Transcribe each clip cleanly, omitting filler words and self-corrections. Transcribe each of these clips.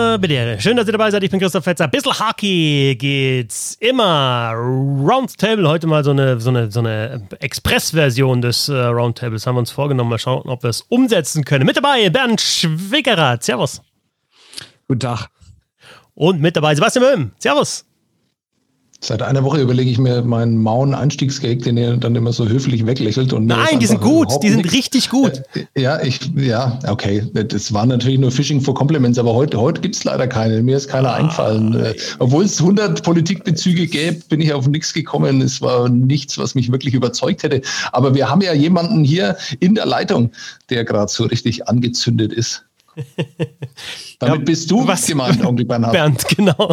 bitte. Schön, dass ihr dabei seid. Ich bin Christoph Fetzer. Bissl Hockey geht's immer. Roundtable, heute mal so eine Express-Version des Roundtables haben wir uns vorgenommen. Mal schauen, ob wir es umsetzen können. Mit dabei Bernd Schwickerath. Servus. Guten Tag. Und mit dabei Sebastian Böhm. Servus. Seit einer Woche überlege ich mir meinen Mauen-Einstiegsgag, den ihr dann immer so höflich weglächelt. Und nein, die sind gut, die sind richtig gut. Okay. Das war natürlich nur Fishing for Compliments, aber heute gibt es leider keine. Mir ist keiner eingefallen. Obwohl es 100 Politikbezüge gäbe, bin ich auf nichts gekommen. Es war nichts, was mich wirklich überzeugt hätte. Aber wir haben ja jemanden hier in der Leitung, der gerade so richtig angezündet ist. Damit bist du was gemeint, Onkel Bernhard. Bernd, genau.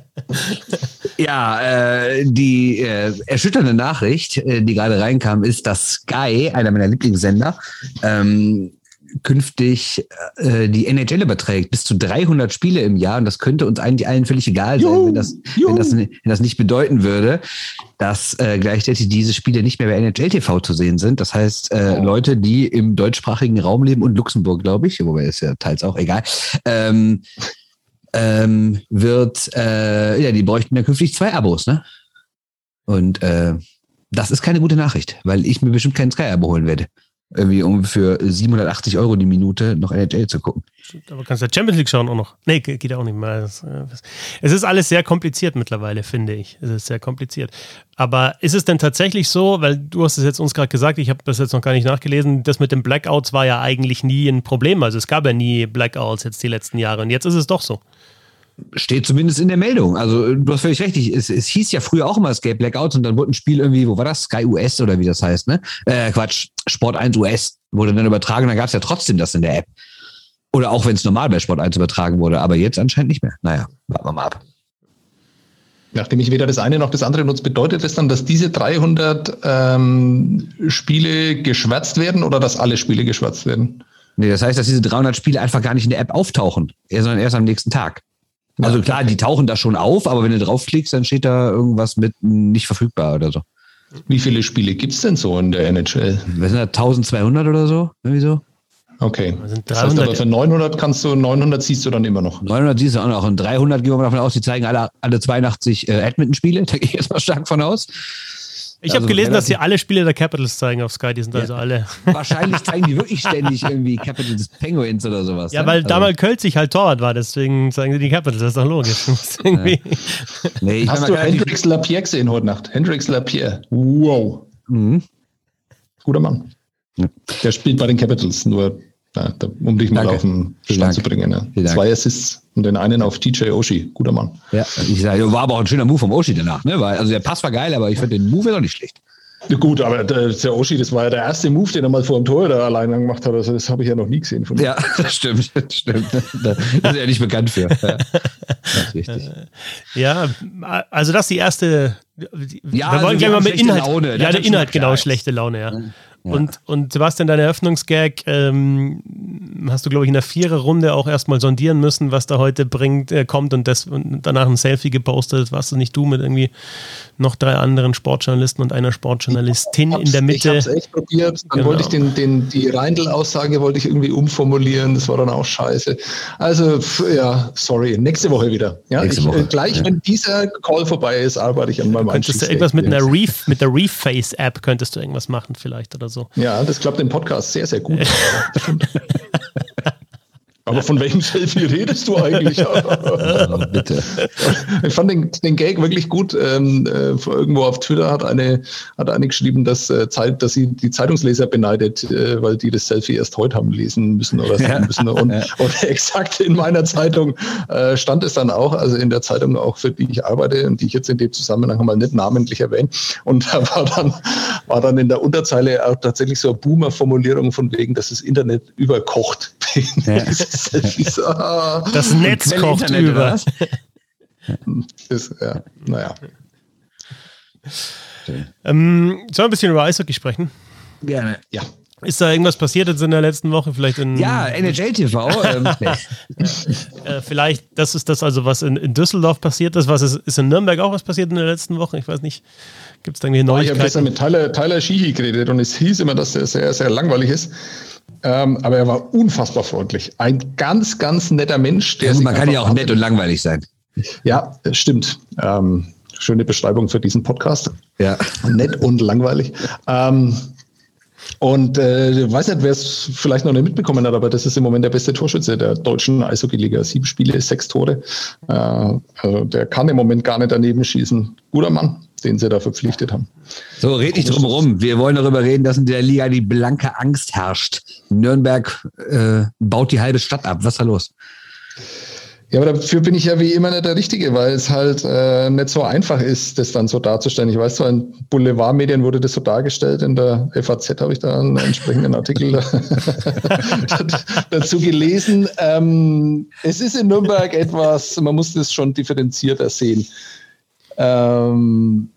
Ja, die erschütternde Nachricht, die gerade reinkam, ist, dass Sky, einer meiner Lieblingssender, künftig die NHL überträgt. Bis zu 300 Spiele im Jahr. Und das könnte uns eigentlich allen völlig egal sein, wenn das nicht bedeuten würde, dass gleichzeitig diese Spiele nicht mehr bei NHL TV zu sehen sind. Das heißt, Leute, die im deutschsprachigen Raum leben und Luxemburg, glaube ich, wobei ist ja teils auch egal, die bräuchten ja künftig 2 Abos, ne? Und das ist keine gute Nachricht, weil ich mir bestimmt keinen Sky-Abo holen werde. Irgendwie, um für 780 € die Minute noch NHL zu gucken. Aber kannst du Champions League schauen auch noch? Nee, geht auch nicht mehr. Es ist alles sehr kompliziert mittlerweile, finde ich. Es ist sehr kompliziert. Aber ist es denn tatsächlich so, weil du hast es jetzt uns gerade gesagt, ich habe das jetzt noch gar nicht nachgelesen, das mit den Blackouts war ja eigentlich nie ein Problem. Also es gab ja nie Blackouts jetzt die letzten Jahre und jetzt ist es doch so. Steht zumindest in der Meldung. Also du hast völlig recht. Es hieß ja früher auch immer Escape Blackouts und dann wurde ein Spiel irgendwie, wo war das? Sky US oder wie das heißt, ne? Sport 1 US wurde dann übertragen, dann gab es ja trotzdem das in der App. Oder auch wenn es normal bei Sport 1 übertragen wurde, aber jetzt anscheinend nicht mehr. Naja, warten wir mal ab. Nachdem ich weder das eine noch das andere nutze, bedeutet das dann, dass diese 300 Spiele geschwärzt werden oder dass alle Spiele geschwärzt werden? Nee, das heißt, dass diese 300 Spiele einfach gar nicht in der App auftauchen, sondern erst am nächsten Tag. Also klar, die tauchen da schon auf, aber wenn du draufklickst, dann steht da irgendwas mit nicht verfügbar oder so. Wie viele Spiele gibt es denn so in der NHL? Wir sind da 1200 oder so, irgendwie so. Okay, das heißt aber für 900 siehst du dann immer noch. 900 siehst du auch noch und 300 gehen wir davon aus, die zeigen alle 82 Edmonton-Spiele, da gehe ich jetzt mal stark von aus. Ich habe gelesen, dass sie alle Spiele der Capitals zeigen auf Sky, die sind also alle. Wahrscheinlich zeigen die wirklich ständig irgendwie Capitals Penguins oder sowas. Ja, weil damals Kölzig halt Torwart war, deswegen zeigen sie die Capitals, das ist doch logisch. Irgendwie. Nee, hast du Hendrix Lapierre gesehen heute Nacht? Hendrix Lapierre. Wow. Mhm. Guter Mann. Ja. Der spielt bei den Capitals, nur um dich mal auf den Stand zu bringen. Ja. 2 Assists und den einen auf TJ Oshie. Guter Mann. Ja, ich sage, war aber auch ein schöner Move vom Oshie danach. Ne? Also der Pass war geil, aber ich fand den Move jetzt auch nicht schlecht. Ja, gut, aber der Oshie, das war ja der erste Move, den er mal vor dem Tor da alleine gemacht hat. Also das habe ich ja noch nie gesehen von ihm. Ja, das stimmt. Da ist er nicht bekannt für. Ja. Das ist richtig. Ja, also das ist die erste. Ja, wir wollen gleich mal mit Inhalt. Laune. Ja, der Inhalt, genau, schlechte Laune, ja. Ja. Und Sebastian, dein Eröffnungsgag, hast du, glaube ich, in der 4er-Runde auch erstmal sondieren müssen, was da heute kommt und danach ein Selfie gepostet. Warst du nicht du mit irgendwie noch 3 anderen Sportjournalisten und einer Sportjournalistin in der Mitte? Ich habe es echt probiert. Dann wollte ich die Reindl-Aussage wollte ich irgendwie umformulieren. Das war dann auch scheiße. Also, ja, sorry. Nächste Woche wieder. Ja, wenn dieser Call vorbei ist, arbeite ich an meinem Könntest du irgendwas mit der Reface-App könntest du irgendwas machen vielleicht oder so? Ja, das klappt im Podcast sehr, sehr gut. Aber von welchem Selfie redest du eigentlich? Bitte. Ich fand den Gag wirklich gut. Irgendwo auf Twitter hat eine geschrieben, dass sie die Zeitungsleser beneidet, weil die das Selfie erst heute haben lesen müssen oder sehen müssen. Und exakt in meiner Zeitung stand es dann auch, also in der Zeitung auch, für die ich arbeite und die ich jetzt in dem Zusammenhang mal nicht namentlich erwähne. Und da war dann in der Unterzeile auch tatsächlich so eine Boomer-Formulierung von wegen, dass das Internet überkocht. Ja. Das Netz kocht über. Naja. Sollen wir ein bisschen über Eishockey sprechen? Gerne. Ja. Ist da irgendwas passiert jetzt in der letzten Woche? Vielleicht NHL TV. Vielleicht, das ist das also, was in Düsseldorf passiert ist. Was ist in Nürnberg auch was passiert in der letzten Woche? Ich weiß nicht. Gibt es da irgendwie Neuigkeiten? Ich habe gestern mit Tyler Sheehy geredet und es hieß immer, dass er sehr, sehr langweilig ist. aber er war unfassbar freundlich. Ein ganz, ganz netter Mensch. Man kann ja auch nett und langweilig sein. Ja, stimmt. Schöne Beschreibung für diesen Podcast. Ja. Nett und langweilig. Und ich weiß nicht, wer es vielleicht noch nicht mitbekommen hat, aber das ist im Moment der beste Torschütze der deutschen Eishockey-Liga. 7 Spiele, 6 Tore. Also der kann im Moment gar nicht daneben schießen. Guter Mann, den sie da verpflichtet haben. So, red nicht drum rum. Wir wollen darüber reden, dass in der Liga die blanke Angst herrscht. Nürnberg baut die halbe Stadt ab. Was ist da los? Ja, aber dafür bin ich ja wie immer nicht der Richtige, weil es halt nicht so einfach ist, das dann so darzustellen. Ich weiß zwar, in Boulevardmedien wurde das so dargestellt, in der FAZ habe ich da einen entsprechenden Artikel dazu gelesen. Es ist in Nürnberg etwas, man muss das schon differenzierter sehen. 2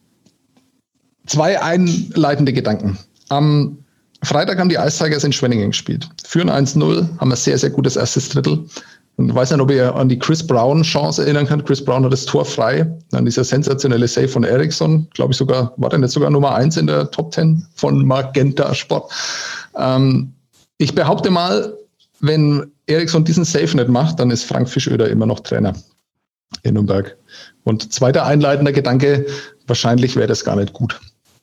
einleitende Gedanken. Am Freitag haben die Ice Tigers in Schwenningen gespielt. Führen 1-0, haben ein sehr, sehr gutes erstes Drittel. Und ich weiß nicht, ob ihr an die Chris Brown-Chance erinnern könnt. Chris Brown hat das Tor frei. Dann dieser sensationelle Save von Eriksson. Glaube ich sogar, war der nicht sogar Nummer 1 in der Top 10 von Magenta Sport. Ich behaupte mal, wenn Eriksson diesen Save nicht macht, dann ist Frank Fischöder immer noch Trainer in Nürnberg. Und zweiter einleitender Gedanke, wahrscheinlich wäre das gar nicht gut.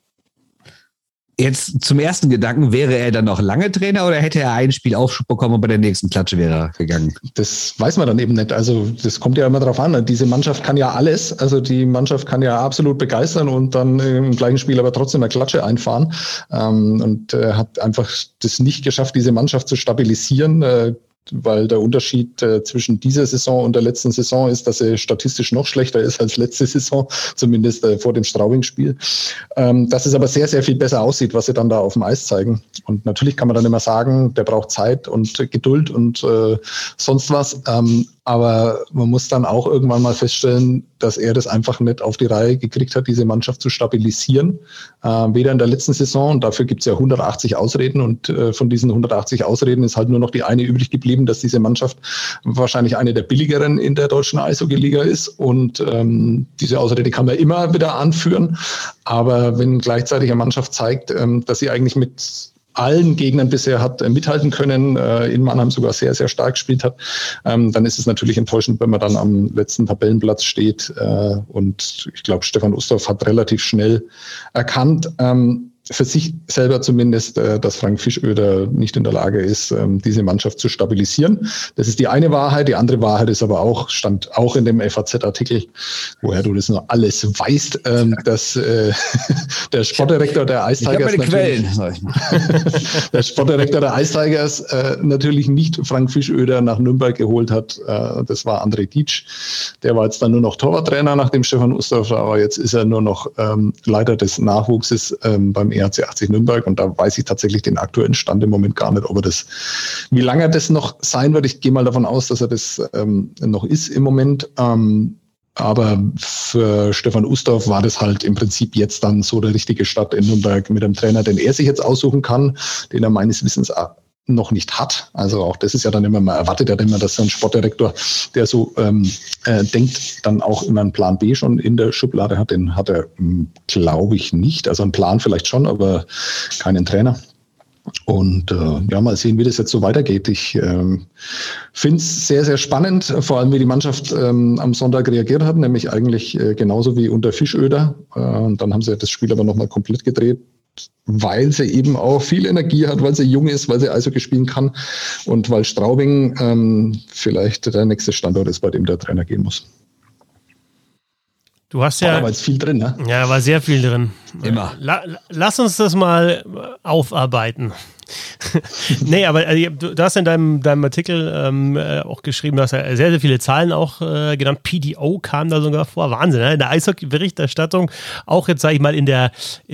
Jetzt zum ersten Gedanken, wäre er dann noch lange Trainer oder hätte er ein Spiel Aufschub bekommen und bei der nächsten Klatsche wäre er gegangen? Das weiß man dann eben nicht. Also das kommt ja immer drauf an. Diese Mannschaft kann ja alles. Also die Mannschaft kann ja absolut begeistern und dann im gleichen Spiel aber trotzdem eine Klatsche einfahren. Und hat einfach das nicht geschafft, diese Mannschaft zu stabilisieren. Weil der Unterschied zwischen dieser Saison und der letzten Saison ist, dass er statistisch noch schlechter ist als letzte Saison, zumindest vor dem Straubing-Spiel. Dass es aber sehr, sehr viel besser aussieht, was sie dann da auf dem Eis zeigen. Und natürlich kann man dann immer sagen, der braucht Zeit und Geduld und sonst was. Aber man muss dann auch irgendwann mal feststellen, dass er das einfach nicht auf die Reihe gekriegt hat, diese Mannschaft zu stabilisieren. Weder in der letzten Saison, und dafür gibt es ja 180 Ausreden, und von diesen 180 Ausreden ist halt nur noch die eine übrig geblieben, dass diese Mannschaft wahrscheinlich eine der billigeren in der deutschen Eishockey-Liga ist. Und diese Ausrede kann man immer wieder anführen. Aber wenn gleichzeitig eine Mannschaft zeigt, dass sie eigentlich mit allen Gegnern bisher hat mithalten können, in Mannheim sogar sehr, sehr stark gespielt hat, dann ist es natürlich enttäuschend, wenn man dann am letzten Tabellenplatz steht. Und ich glaube, Stefan Ustorf hat relativ schnell erkannt, für sich selber zumindest, dass Frank Fischöder nicht in der Lage ist, diese Mannschaft zu stabilisieren. Das ist die eine Wahrheit. Die andere Wahrheit ist aber auch, stand auch in dem FAZ-Artikel, woher du das nur alles weißt, dass der Sportdirektor der Ice Tigers der Sportdirektor der Ice Tigers natürlich nicht Frank Fischöder nach Nürnberg geholt hat. Das war André Dietsch. Der war jetzt dann nur noch Torwarttrainer nach dem Stefan Ustorf, aber jetzt ist er nur noch Leiter des Nachwuchses beim EHC 80 Nürnberg, und da weiß ich tatsächlich den aktuellen Stand im Moment gar nicht, ob er das, wie lange er das noch sein wird. Ich gehe mal davon aus, dass er das noch ist im Moment. Aber für Stefan Ustorf war das halt im Prinzip jetzt dann so der richtige Start in Nürnberg mit einem Trainer, den er sich jetzt aussuchen kann, den er meines Wissens noch nicht hat. Also auch das ist ja dann immer, man erwartet ja immer, dass so ein Sportdirektor, der so denkt, dann auch immer einen Plan B schon in der Schublade hat. Den hat er, glaube ich, nicht. Also einen Plan vielleicht schon, aber keinen Trainer. Und ja, mal sehen, wie das jetzt so weitergeht. Ich finde es sehr, sehr spannend, vor allem wie die Mannschaft am Sonntag reagiert hat, nämlich eigentlich genauso wie unter Fischöder. Und dann haben sie das Spiel aber nochmal komplett gedreht, weil sie eben auch viel Energie hat, weil sie jung ist, weil sie Eishockey spielen kann und weil Straubing vielleicht der nächste Standort ist, bei dem der Trainer gehen muss. Du hast ja. Da war jetzt viel drin, ne? Ja, war sehr viel drin. Immer. Lass uns das mal aufarbeiten. Nee, aber du hast in deinem Artikel auch geschrieben, du hast ja sehr, sehr viele Zahlen auch genannt. PDO kam da sogar vor. Wahnsinn, ne? In der Eishockey-Berichterstattung, auch jetzt sage ich mal in der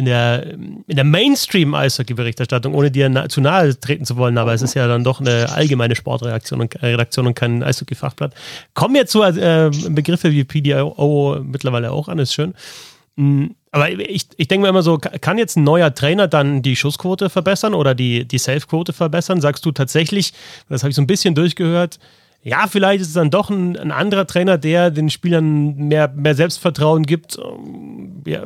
Mainstream-Eishockey-Berichterstattung, ohne dir zu nahe treten zu wollen, aber es ist ja dann doch eine allgemeine Sportredaktion und kein Eishockey-Fachblatt. Kommen jetzt so Begriffe wie PDO mittlerweile auch an, ist schön. Aber ich denke mir immer so, kann jetzt ein neuer Trainer dann die Schussquote verbessern oder die Save-Quote verbessern? Sagst du tatsächlich, das habe ich so ein bisschen durchgehört, ja, vielleicht ist es dann doch ein anderer Trainer, der den Spielern mehr Selbstvertrauen gibt, ja,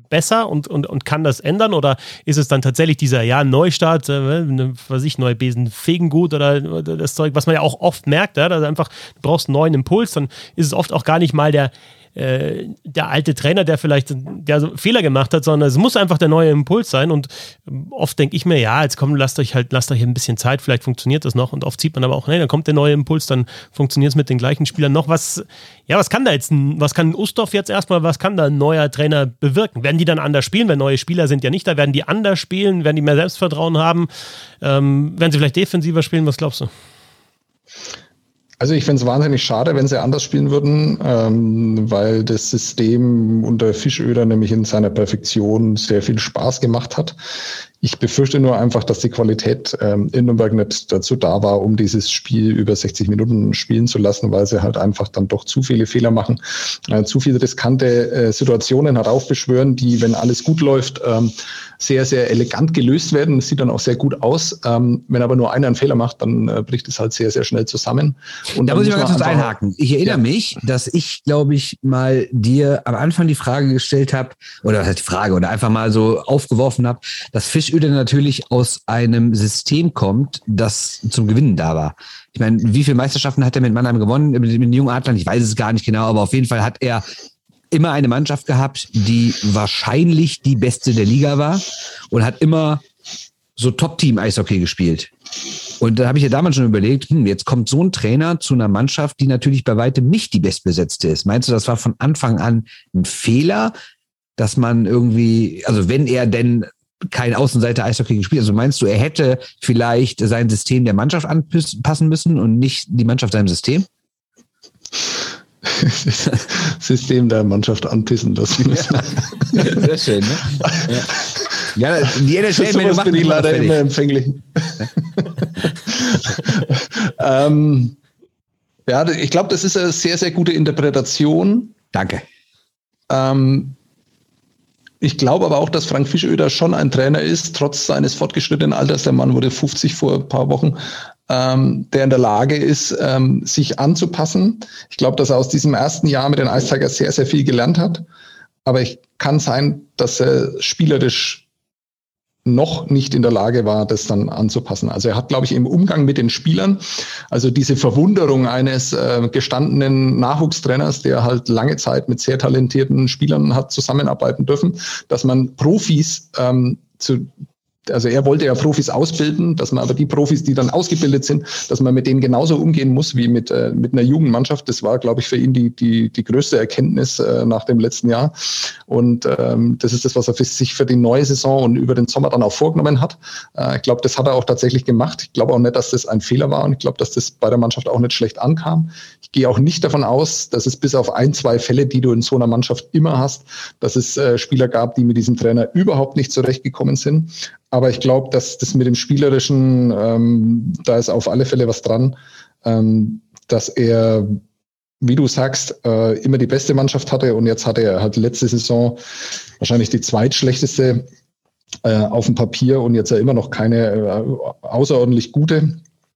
besser und kann das ändern? Oder ist es dann tatsächlich dieser Neustart, neue Besen fegen gut oder das Zeug, was man ja auch oft merkt, ja, dass einfach, du brauchst einen neuen Impuls, dann ist es oft auch gar nicht mal der alte Trainer, der vielleicht so Fehler gemacht hat, sondern es muss einfach der neue Impuls sein und oft denke ich mir, ja, jetzt komm, lasst euch ein bisschen Zeit, vielleicht funktioniert das noch und oft sieht man aber auch, nee, dann kommt der neue Impuls, dann funktioniert es mit den gleichen Spielern noch. Was kann Ustorf jetzt erstmal, was kann da ein neuer Trainer bewirken? Werden die dann anders spielen, wenn neue Spieler sind ja nicht da, werden die anders spielen, werden die mehr Selbstvertrauen haben, werden sie vielleicht defensiver spielen, was glaubst du? Also ich finde es wahnsinnig schade, wenn sie anders spielen würden, weil das System unter Fischöder nämlich in seiner Perfektion sehr viel Spaß gemacht hat. Ich befürchte nur einfach, dass die Qualität in Nürnberg nicht dazu da war, um dieses Spiel über 60 Minuten spielen zu lassen, weil sie halt einfach dann doch zu viele Fehler machen, zu viele riskante Situationen heraufbeschwören, die, wenn alles gut läuft, sehr, sehr elegant gelöst werden. Das sieht dann auch sehr gut aus. Wenn aber nur einer einen Fehler macht, dann bricht es halt sehr, sehr schnell zusammen. Und da muss ich mal ganz kurz einhaken. Ich erinnere mich, dass ich, glaube ich, mal dir am Anfang die Frage gestellt habe, oder was heißt die Frage, oder einfach mal so aufgeworfen habe, dass Fischöder natürlich aus einem System kommt, das zum Gewinnen da war. Ich meine, wie viele Meisterschaften hat er mit Mannheim gewonnen, mit den jungen Adlern? Ich weiß es gar nicht genau, aber auf jeden Fall hat er immer eine Mannschaft gehabt, die wahrscheinlich die beste der Liga war und hat immer so Top-Team-Eishockey gespielt. Und da habe ich ja damals schon überlegt, jetzt kommt so ein Trainer zu einer Mannschaft, die natürlich bei weitem nicht die bestbesetzte ist. Meinst du, das war von Anfang an ein Fehler, dass man irgendwie, also wenn er denn kein Außenseiter-Eishockey gespielt, also meinst du, er hätte vielleicht sein System der Mannschaft anpassen müssen und nicht die Mannschaft seinem System? System der Mannschaft anpissen lassen müssen. Ja. Sehr schön, ne? Ja, die NHL sowas bin ich leider immer empfänglich. Ja, ich glaube, das ist eine sehr, sehr gute Interpretation. Danke. Ich glaube aber auch, dass Frank Fischöder schon ein Trainer ist, trotz seines fortgeschrittenen Alters. Der Mann wurde 50 vor ein paar Wochen, der in der Lage ist, sich anzupassen. Ich glaube, dass er aus diesem ersten Jahr mit den Ice Tigers sehr, sehr viel gelernt hat. Aber es kann sein, dass er spielerisch noch nicht in der Lage war, das dann anzupassen. Also er hat, glaube ich, im Umgang mit den Spielern, also diese Verwunderung eines gestandenen Nachwuchstrainers, der halt lange Zeit mit sehr talentierten Spielern hat zusammenarbeiten dürfen, dass man Profis also er wollte ja Profis ausbilden, dass man aber die Profis, die dann ausgebildet sind, dass man mit denen genauso umgehen muss wie mit einer Jugendmannschaft. Das war, glaube ich, für ihn die größte Erkenntnis nach dem letzten Jahr. Und das ist das, was er sich für die neue Saison und über den Sommer dann auch vorgenommen hat. Ich glaube, das hat er auch tatsächlich gemacht. Ich glaube auch nicht, dass das ein Fehler war und ich glaube, dass das bei der Mannschaft auch nicht schlecht ankam. Ich gehe auch nicht davon aus, dass es bis auf 1-2 Fälle, die du in so einer Mannschaft immer hast, dass es Spieler gab, die mit diesem Trainer überhaupt nicht zurechtgekommen sind. Aber ich glaube, dass das mit dem Spielerischen, da ist auf alle Fälle was dran, dass er, wie du sagst, immer die beste Mannschaft hatte und jetzt hatte er halt letzte Saison wahrscheinlich die zweitschlechteste auf dem Papier und jetzt ja immer noch keine außerordentlich gute.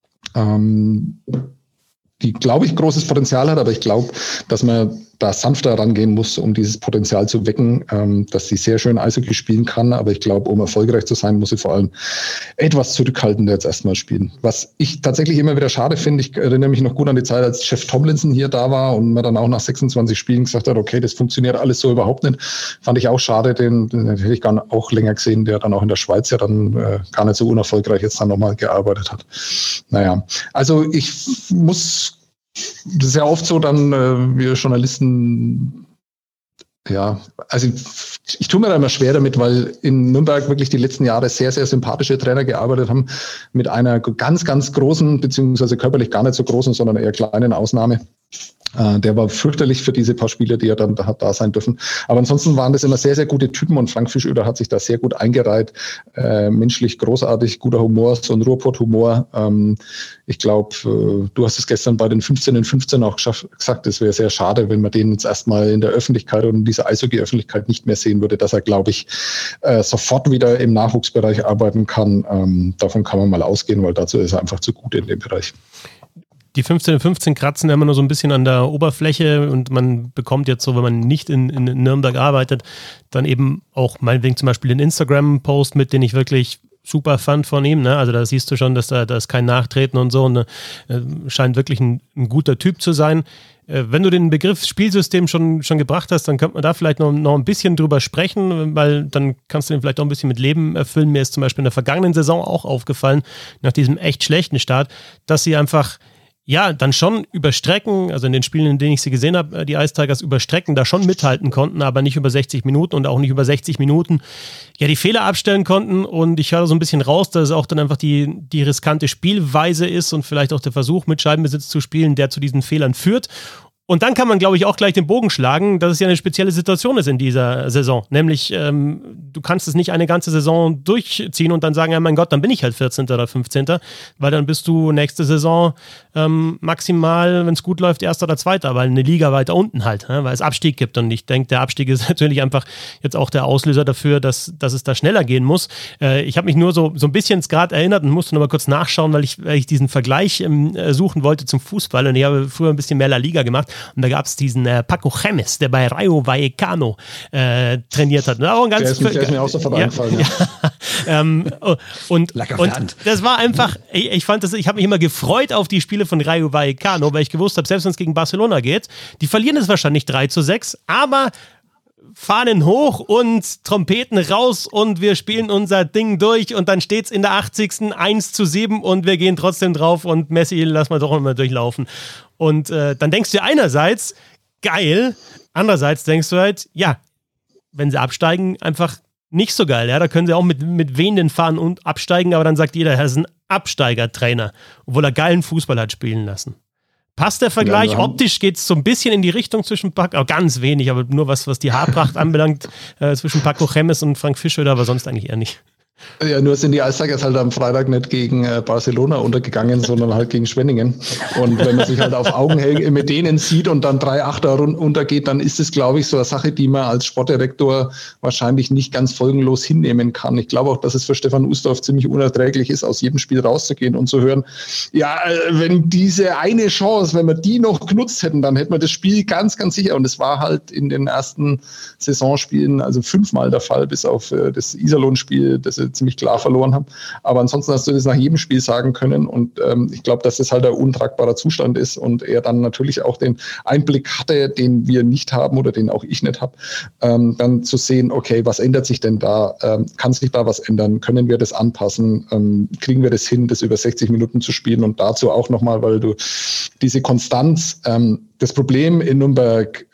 Die, glaube ich, großes Potenzial hat, aber ich glaube, dass man da sanfter rangehen muss, um dieses Potenzial zu wecken, dass sie sehr schön Eishockey spielen kann, aber ich glaube, um erfolgreich zu sein, muss sie vor allem etwas zurückhaltender jetzt erstmal spielen. Was ich tatsächlich immer wieder schade finde, ich erinnere mich noch gut an die Zeit, als Jeff Tomlinson hier da war und man dann auch nach 26 Spielen gesagt hat, okay, das funktioniert alles so überhaupt nicht. Fand ich auch schade, den hätte ich gar auch länger gesehen, der dann auch in der Schweiz ja dann gar nicht so unerfolgreich jetzt dann nochmal gearbeitet hat. Naja, also ich muss, das ist ja oft so dann, wir Journalisten, ja, also ich tue mir da immer schwer damit, weil in Nürnberg wirklich die letzten Jahre sehr, sehr sympathische Trainer gearbeitet haben mit einer ganz, ganz großen, beziehungsweise körperlich gar nicht so großen, sondern eher kleinen Ausnahme. Der war fürchterlich für diese paar Spieler, die er dann hat da sein dürfen. Aber ansonsten waren das immer sehr, sehr gute Typen und Frank Fischöder hat sich da sehr gut eingereiht. Menschlich großartig, guter Humor, so ein Ruhrpott-Humor. Ich glaube, du hast es gestern bei den 15 in 15 auch gesagt, es wäre sehr schade, wenn man den jetzt erstmal in der Öffentlichkeit und in dieser Eishockey-Öffentlichkeit nicht mehr sehen würde, dass er, glaube ich, sofort wieder im Nachwuchsbereich arbeiten kann. Davon kann man mal ausgehen, weil dazu ist er einfach zu gut in dem Bereich. Die 15:15 kratzen immer nur so ein bisschen an der Oberfläche und man bekommt jetzt so, wenn man nicht in Nürnberg arbeitet, dann eben auch meinetwegen zum Beispiel den Instagram-Post mit, den ich wirklich super fand von ihm, ne? Also da siehst du schon, dass da ist kein Nachtreten und so, und scheint wirklich ein guter Typ zu sein. Wenn du den Begriff Spielsystem schon gebracht hast, dann könnte man da vielleicht noch ein bisschen drüber sprechen, weil dann kannst du den vielleicht auch ein bisschen mit Leben erfüllen. Mir ist zum Beispiel in der vergangenen Saison auch aufgefallen, nach diesem echt schlechten Start, dass sie einfach dann schon über Strecken, also in den Spielen, in denen ich sie gesehen habe, die Ice Tigers über Strecken da schon mithalten konnten, aber nicht über 60 Minuten und auch nicht über 60 Minuten die Fehler abstellen konnten, und ich höre so ein bisschen raus, dass es auch dann einfach die riskante Spielweise ist und vielleicht auch der Versuch, mit Scheibenbesitz zu spielen, der zu diesen Fehlern führt. Und dann kann man, glaube ich, auch gleich den Bogen schlagen, dass es ja eine spezielle Situation ist in dieser Saison. Nämlich, du kannst es nicht eine ganze Saison durchziehen und dann sagen, ja mein Gott, dann bin ich halt 14. oder 15., weil dann bist du nächste Saison maximal, wenn es gut läuft, 1. oder 2., weil eine Liga weiter unten halt, weil es Abstieg gibt. Und ich denke, der Abstieg ist natürlich einfach jetzt auch der Auslöser dafür, dass es da schneller gehen muss. Ich habe mich nur so ein bisschen gerade erinnert und musste noch mal kurz nachschauen, weil ich diesen Vergleich suchen wollte zum Fußball, und ich habe früher ein bisschen mehr La Liga gemacht. Und da gab es diesen Paco Gemes, der bei Rayo Vallecano trainiert hat. Auch ein ganz der ist mir auch sofort eingefallen. Ja. Und das war einfach, ich fand das, ich habe mich immer gefreut auf die Spiele von Rayo Vallecano, weil ich gewusst habe, selbst wenn es gegen Barcelona geht, die verlieren es wahrscheinlich 3:6, aber Fahnen hoch und Trompeten raus und wir spielen unser Ding durch, und dann steht es in der 80. 1:7 und wir gehen trotzdem drauf und Messi lass mal doch mal durchlaufen. Und dann denkst du einerseits, geil, andererseits denkst du halt, ja, wenn sie absteigen, einfach nicht so geil. Ja, da können sie auch mit wehenden Fahnen und absteigen, aber dann sagt jeder, er ist ein Absteigertrainer, obwohl er geilen Fußball hat spielen lassen. Passt der Vergleich? Ja, optisch geht es so ein bisschen in die Richtung zwischen Paco, ganz wenig, aber nur was die Haarpracht anbelangt, zwischen Paco Gemes und Frank Fischöder, aber sonst eigentlich eher nicht. Ja, nur sind die Ice Tigers halt am Freitag nicht gegen Barcelona untergegangen, sondern halt gegen Schwenningen. Und wenn man sich halt auf Augenhöhe mit denen sieht und dann 3-8er untergeht, dann ist es, glaube ich, so eine Sache, die man als Sportdirektor wahrscheinlich nicht ganz folgenlos hinnehmen kann. Ich glaube auch, dass es für Stefan Ustorf ziemlich unerträglich ist, aus jedem Spiel rauszugehen und zu hören, ja, wenn diese eine Chance, wenn wir die noch genutzt hätten, dann hätten wir das Spiel ganz, ganz sicher. Und es war halt in den ersten Saisonspielen also 5-mal der Fall, bis auf das Iserlohn-Spiel, das ziemlich klar verloren haben. Aber ansonsten hast du das nach jedem Spiel sagen können, und ich glaube, dass das halt ein untragbarer Zustand ist und er dann natürlich auch den Einblick hatte, den wir nicht haben oder den auch ich nicht habe, dann zu sehen, okay, was ändert sich denn da? Kann sich da was ändern? Können wir das anpassen? Kriegen wir das hin, das über 60 Minuten zu spielen? Und dazu auch nochmal, weil du diese Konstanz, das Problem in Nürnberg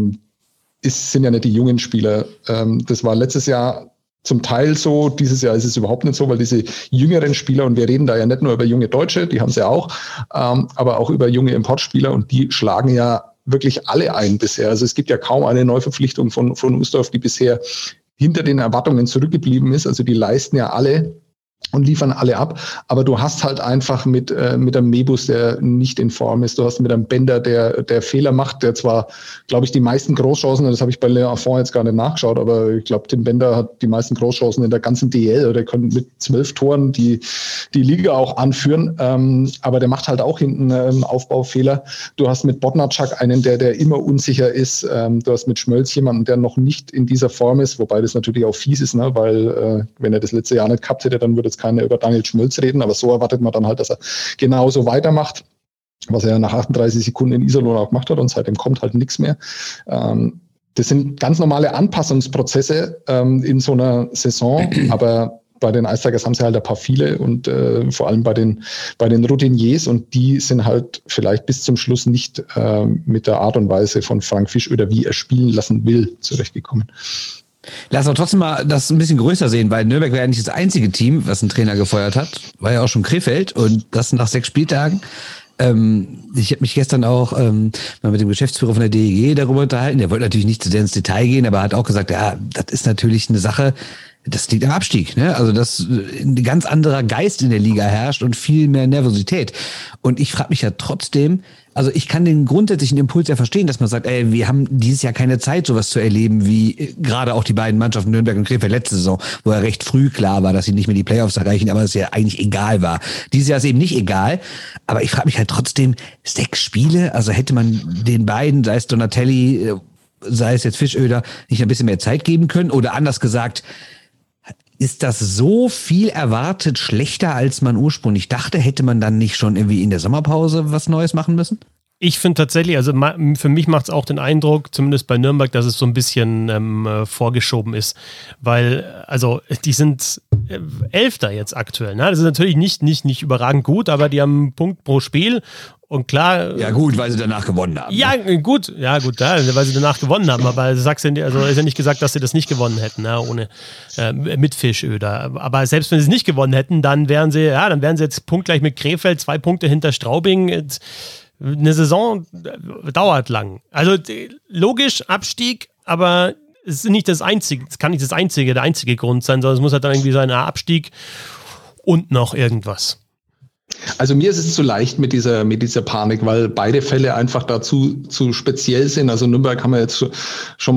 sind ja nicht die jungen Spieler. Das war letztes Jahr zum Teil so, dieses Jahr ist es überhaupt nicht so, weil diese jüngeren Spieler, und wir reden da ja nicht nur über junge Deutsche, die haben es ja auch, aber auch über junge Importspieler, und die schlagen ja wirklich alle ein bisher. Also es gibt ja kaum eine Neuverpflichtung von Ustorf, die bisher hinter den Erwartungen zurückgeblieben ist. Also die leisten ja alle und liefern alle ab, aber du hast halt einfach mit einem Mebus, der nicht in Form ist, du hast mit einem Bender, der Fehler macht, der zwar, glaube ich, die meisten Großchancen, das habe ich bei Le Affont jetzt gar nicht nachgeschaut, aber ich glaube, Tim Bender hat die meisten Großchancen in der ganzen DL, oder kann mit 12 Toren die Liga auch anführen, aber der macht halt auch hinten Aufbaufehler. Du hast mit Bodnarczak einen, der immer unsicher ist, du hast mit Schmölz jemanden, der noch nicht in dieser Form ist, wobei das natürlich auch fies ist, ne? Weil wenn er das letzte Jahr nicht gehabt hätte, dann würde jetzt keiner über Daniel Schmölz reden, aber so erwartet man dann halt, dass er genauso weitermacht, was er nach 38 Sekunden in Iserlohn auch gemacht hat, und seitdem kommt halt nichts mehr. Das sind ganz normale Anpassungsprozesse in so einer Saison, aber bei den Ice Tigers haben sie halt ein paar viele, und vor allem bei den Routiniers, und die sind halt vielleicht bis zum Schluss nicht mit der Art und Weise von Frank Fischöder, wie er spielen lassen will, zurechtgekommen. Lass uns trotzdem mal das ein bisschen größer sehen, weil Nürnberg war ja nicht das einzige Team, was einen Trainer gefeuert hat. War ja auch schon Krefeld, und das nach 6 Spieltagen. Ich habe mich gestern auch mal mit dem Geschäftsführer von der DEG darüber unterhalten. Der wollte natürlich nicht zu sehr ins Detail gehen, aber hat auch gesagt, ja, das ist natürlich eine Sache, das liegt am Abstieg, ne? Also dass ein ganz anderer Geist in der Liga herrscht und viel mehr Nervosität. Und ich frage mich ja trotzdem, Also ich kann den grundsätzlichen Impuls ja verstehen, dass man sagt, wir haben dieses Jahr keine Zeit, sowas zu erleben, wie gerade auch die beiden Mannschaften Nürnberg und Krefeld letzte Saison, wo ja recht früh klar war, dass sie nicht mehr die Playoffs erreichen, aber es ja eigentlich egal war. Dieses Jahr ist eben nicht egal, aber ich frage mich halt trotzdem, 6 Spiele, also hätte man den beiden, sei es Donatelli, sei es jetzt Fischöder, nicht ein bisschen mehr Zeit geben können? Oder anders gesagt, ist das so viel erwartet schlechter, als man ursprünglich dachte? Hätte man dann nicht schon irgendwie in der Sommerpause was Neues machen müssen? Ich finde tatsächlich, also für mich macht es auch den Eindruck, zumindest bei Nürnberg, dass es so ein bisschen vorgeschoben ist, weil, also die sind Elfter jetzt aktuell, ne? Das ist natürlich nicht überragend gut, aber die haben einen Punkt pro Spiel und klar... Ja gut, weil sie danach gewonnen haben. Ja, gut, weil sie danach gewonnen haben, aber du sagst ja, also ist ja nicht gesagt, dass sie das nicht gewonnen hätten, ne? Ohne mit Fischöder. Aber selbst wenn sie es nicht gewonnen hätten, dann wären sie jetzt punktgleich mit Krefeld, 2 Punkte hinter Straubing. Eine Saison dauert lang. Also logisch Abstieg, aber es ist nicht das einzige, es kann nicht der einzige Grund sein, sondern es muss halt dann irgendwie sein, Abstieg und noch irgendwas. Also mir ist es zu leicht mit dieser Panik, weil beide Fälle einfach dazu zu speziell sind. Also Nürnberg haben wir jetzt schon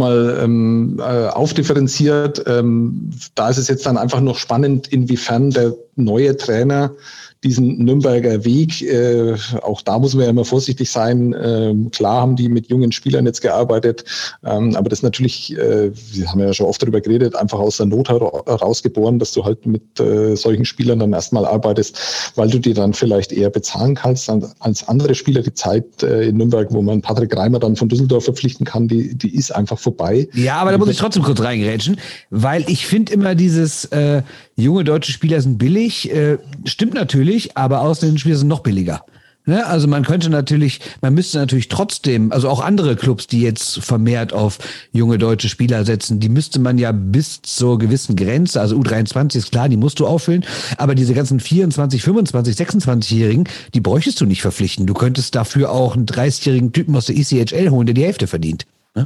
mal aufdifferenziert. Da ist es jetzt dann einfach noch spannend, inwiefern der neue Trainer diesen Nürnberger Weg, auch da muss man ja immer vorsichtig sein. Klar haben die mit jungen Spielern jetzt gearbeitet, aber das ist natürlich, wir haben ja schon oft darüber geredet, einfach aus der Not herausgeboren, dass du halt mit solchen Spielern dann erstmal arbeitest, weil du die dann vielleicht eher bezahlen kannst als andere Spieler. Die Zeit in Nürnberg, wo man Patrick Reimer dann von Düsseldorf verpflichten kann, die ist einfach vorbei. Ja, aber da muss ich trotzdem kurz reingerätschen, weil ich finde immer dieses junge deutsche Spieler sind billig, stimmt natürlich, aber ausländische Spieler sind noch billiger. Ne? Also man müsste natürlich trotzdem, also auch andere Clubs, die jetzt vermehrt auf junge deutsche Spieler setzen, die müsste man ja bis zur gewissen Grenze, also U23 ist klar, die musst du auffüllen, aber diese ganzen 24, 25, 26-Jährigen, die bräuchtest du nicht verpflichten. Du könntest dafür auch einen 30-jährigen Typen aus der ECHL holen, der die Hälfte verdient. Ne?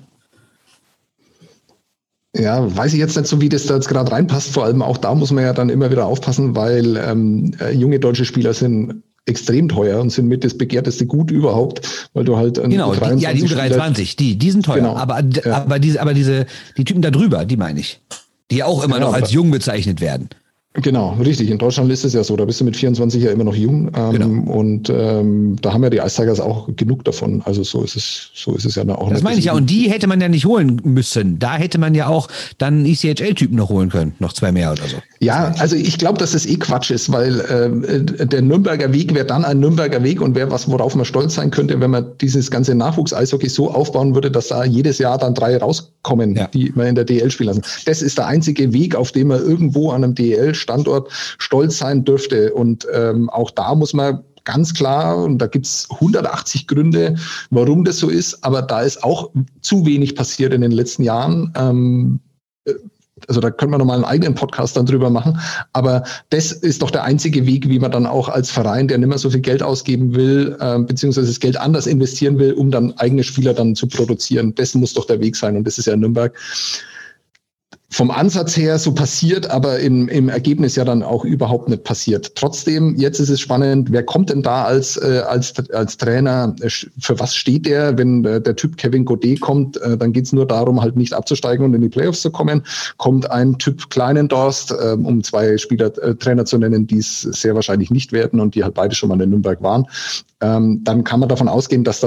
Ja, weiß ich jetzt nicht so, wie das da jetzt gerade reinpasst. Vor allem auch da muss man ja dann immer wieder aufpassen, weil junge deutsche Spieler sind extrem teuer und sind mit das begehrteste Gut überhaupt, weil du halt genau, die U23, die sind teuer, genau. aber die Typen da drüber, die meine ich, die auch immer noch als jung bezeichnet werden. Genau, richtig. In Deutschland ist es ja so, da bist du mit 24 ja immer noch jung und da haben ja die Ice Tigers auch genug davon. Also so ist es ja auch. Das meine ich ja, und die hätte man ja nicht holen müssen. Da hätte man ja auch dann einen ECHL-Typen noch holen können, noch 2 mehr oder so. Ja, also ich glaube, dass das Quatsch ist, weil der Nürnberger Weg wäre dann ein Nürnberger Weg und wäre was, worauf man stolz sein könnte, wenn man dieses ganze Nachwuchs-Eishockey so aufbauen würde, dass da jedes Jahr dann 3 rauskommen, die man in der DL spielen lassen. Das ist der einzige Weg, auf dem man irgendwo an einem DL-Standort stolz sein dürfte. Und auch da muss man ganz klar, und da gibt's 180 Gründe, warum das so ist, aber da ist auch zu wenig passiert in den letzten Jahren. Also da könnte man nochmal einen eigenen Podcast dann drüber machen. Aber das ist doch der einzige Weg, wie man dann auch als Verein, der nicht mehr so viel Geld ausgeben will, beziehungsweise das Geld anders investieren will, um dann eigene Spieler dann zu produzieren. Das muss doch der Weg sein. Und das ist ja in Nürnberg vom Ansatz her so passiert, aber im Ergebnis ja dann auch überhaupt nicht passiert. Trotzdem, jetzt ist es spannend, wer kommt denn da als Trainer, für was steht der? Wenn der Typ Kevin Godet kommt, dann geht es nur darum, halt nicht abzusteigen und in die Playoffs zu kommen. Kommt ein Typ Kleinendorst, um 2 Spieler Trainer zu nennen, die es sehr wahrscheinlich nicht werden und die halt beide schon mal in Nürnberg waren, dann kann man davon ausgehen, dass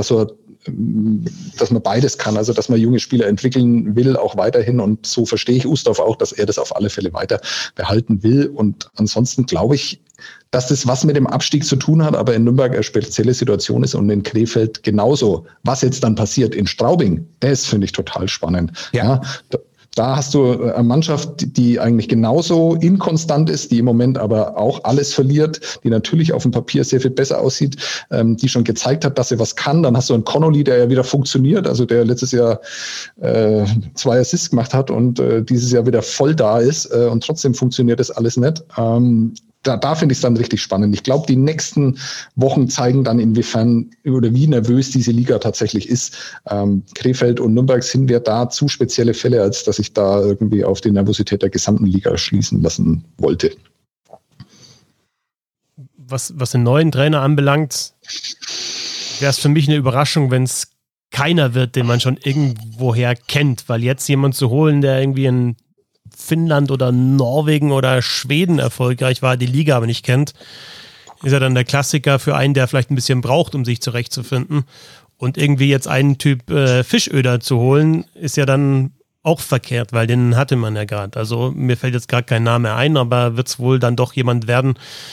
man beides kann, also dass man junge Spieler entwickeln will, auch weiterhin. Und so verstehe ich Ustorf auch, dass er das auf alle Fälle weiter behalten will. Und ansonsten glaube ich, dass das was mit dem Abstieg zu tun hat, aber in Nürnberg eine spezielle Situation ist und in Krefeld genauso. Was jetzt dann passiert in Straubing, das finde ich total spannend. Ja. Da hast du eine Mannschaft, die eigentlich genauso inkonstant ist, die im Moment aber auch alles verliert, die natürlich auf dem Papier sehr viel besser aussieht, die schon gezeigt hat, dass sie was kann. Dann hast du einen Connolly, der ja wieder funktioniert, also der letztes Jahr 2 Assists gemacht hat und dieses Jahr wieder voll da ist und trotzdem funktioniert das alles nicht. Da finde ich es dann richtig spannend. Ich glaube, die nächsten Wochen zeigen dann, inwiefern oder wie nervös diese Liga tatsächlich ist. Krefeld und Nürnberg sind ja da zu spezielle Fälle, als dass ich da irgendwie auf die Nervosität der gesamten Liga schließen lassen wollte. Was den neuen Trainer anbelangt, wäre es für mich eine Überraschung, wenn es keiner wird, den man schon irgendwoher kennt, weil jetzt jemand zu holen, der irgendwie in Finnland oder Norwegen oder Schweden erfolgreich war, die Liga aber nicht kennt, ist ja dann der Klassiker für einen, der vielleicht ein bisschen braucht, um sich zurechtzufinden. Und irgendwie jetzt einen Typ Fischöder zu holen, ist ja dann auch verkehrt, weil den hatte man ja gerade. Also mir fällt jetzt gerade kein Name ein, aber wird es wohl dann doch jemand werden,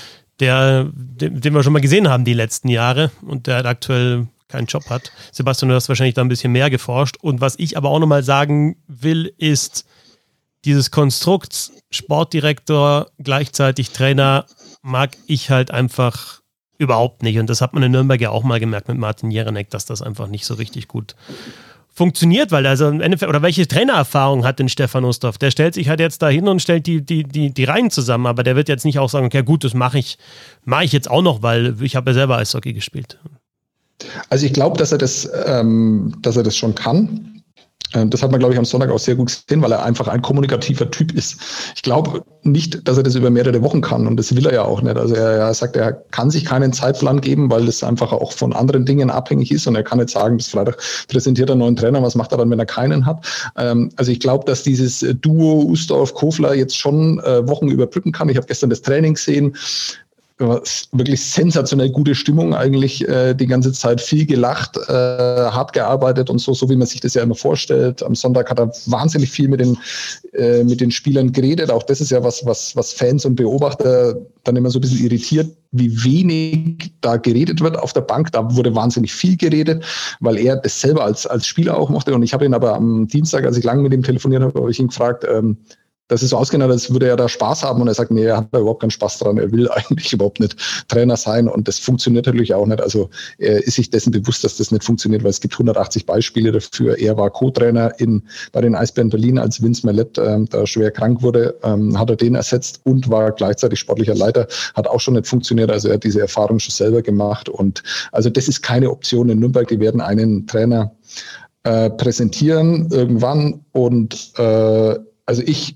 den wir schon mal gesehen haben die letzten Jahre und der aktuell keinen Job hat. Sebastian, du hast wahrscheinlich da ein bisschen mehr geforscht. Und was ich aber auch nochmal sagen will, ist, dieses Konstrukt Sportdirektor, gleichzeitig Trainer, mag ich halt einfach überhaupt nicht. Und das hat man in Nürnberg ja auch mal gemerkt mit Martin Jeranek, dass das einfach nicht so richtig gut funktioniert, weil also im Endeffekt, oder welche Trainererfahrung hat denn Stefan Ustorf? Der stellt sich halt jetzt da hin und stellt die Reihen zusammen, aber der wird jetzt nicht auch sagen, okay, gut, das mache ich jetzt auch noch, weil ich habe ja selber Eishockey gespielt. Also ich glaube, dass er das schon kann. Das hat man, glaube ich, am Sonntag auch sehr gut gesehen, weil er einfach ein kommunikativer Typ ist. Ich glaube nicht, dass er das über mehrere Wochen kann und das will er ja auch nicht. Also er sagt, er kann sich keinen Zeitplan geben, weil das einfach auch von anderen Dingen abhängig ist und er kann nicht sagen, bis Freitag präsentiert er einen neuen Trainer, was macht er dann, wenn er keinen hat. Also ich glaube, dass dieses Duo Ustorf-Kofler jetzt schon Wochen überbrücken kann. Ich habe gestern das Training gesehen. Wirklich sensationell gute Stimmung eigentlich die ganze Zeit, viel gelacht, hart gearbeitet und so wie man sich das ja immer vorstellt. Am Sonntag hat er wahnsinnig viel mit den Spielern geredet. Auch das ist ja was Fans und Beobachter dann immer so ein bisschen irritiert, wie wenig da geredet wird auf der Bank. Da wurde wahnsinnig viel geredet, weil er das selber als Spieler auch mochte. Und ich habe ihn aber am Dienstag, als ich lange mit ihm telefoniert habe ich ihn gefragt, das ist so ausgegangen, als würde er da Spaß haben und er sagt, nee, er hat da überhaupt keinen Spaß dran, er will eigentlich überhaupt nicht Trainer sein und das funktioniert natürlich auch nicht. Also er ist sich dessen bewusst, dass das nicht funktioniert, weil es gibt 180 Beispiele dafür. Er war Co-Trainer bei den Eisbären Berlin, als Vince Mallett da schwer krank wurde, hat er den ersetzt und war gleichzeitig sportlicher Leiter, hat auch schon nicht funktioniert, also er hat diese Erfahrung schon selber gemacht und also das ist keine Option in Nürnberg, die werden einen Trainer präsentieren irgendwann und also ich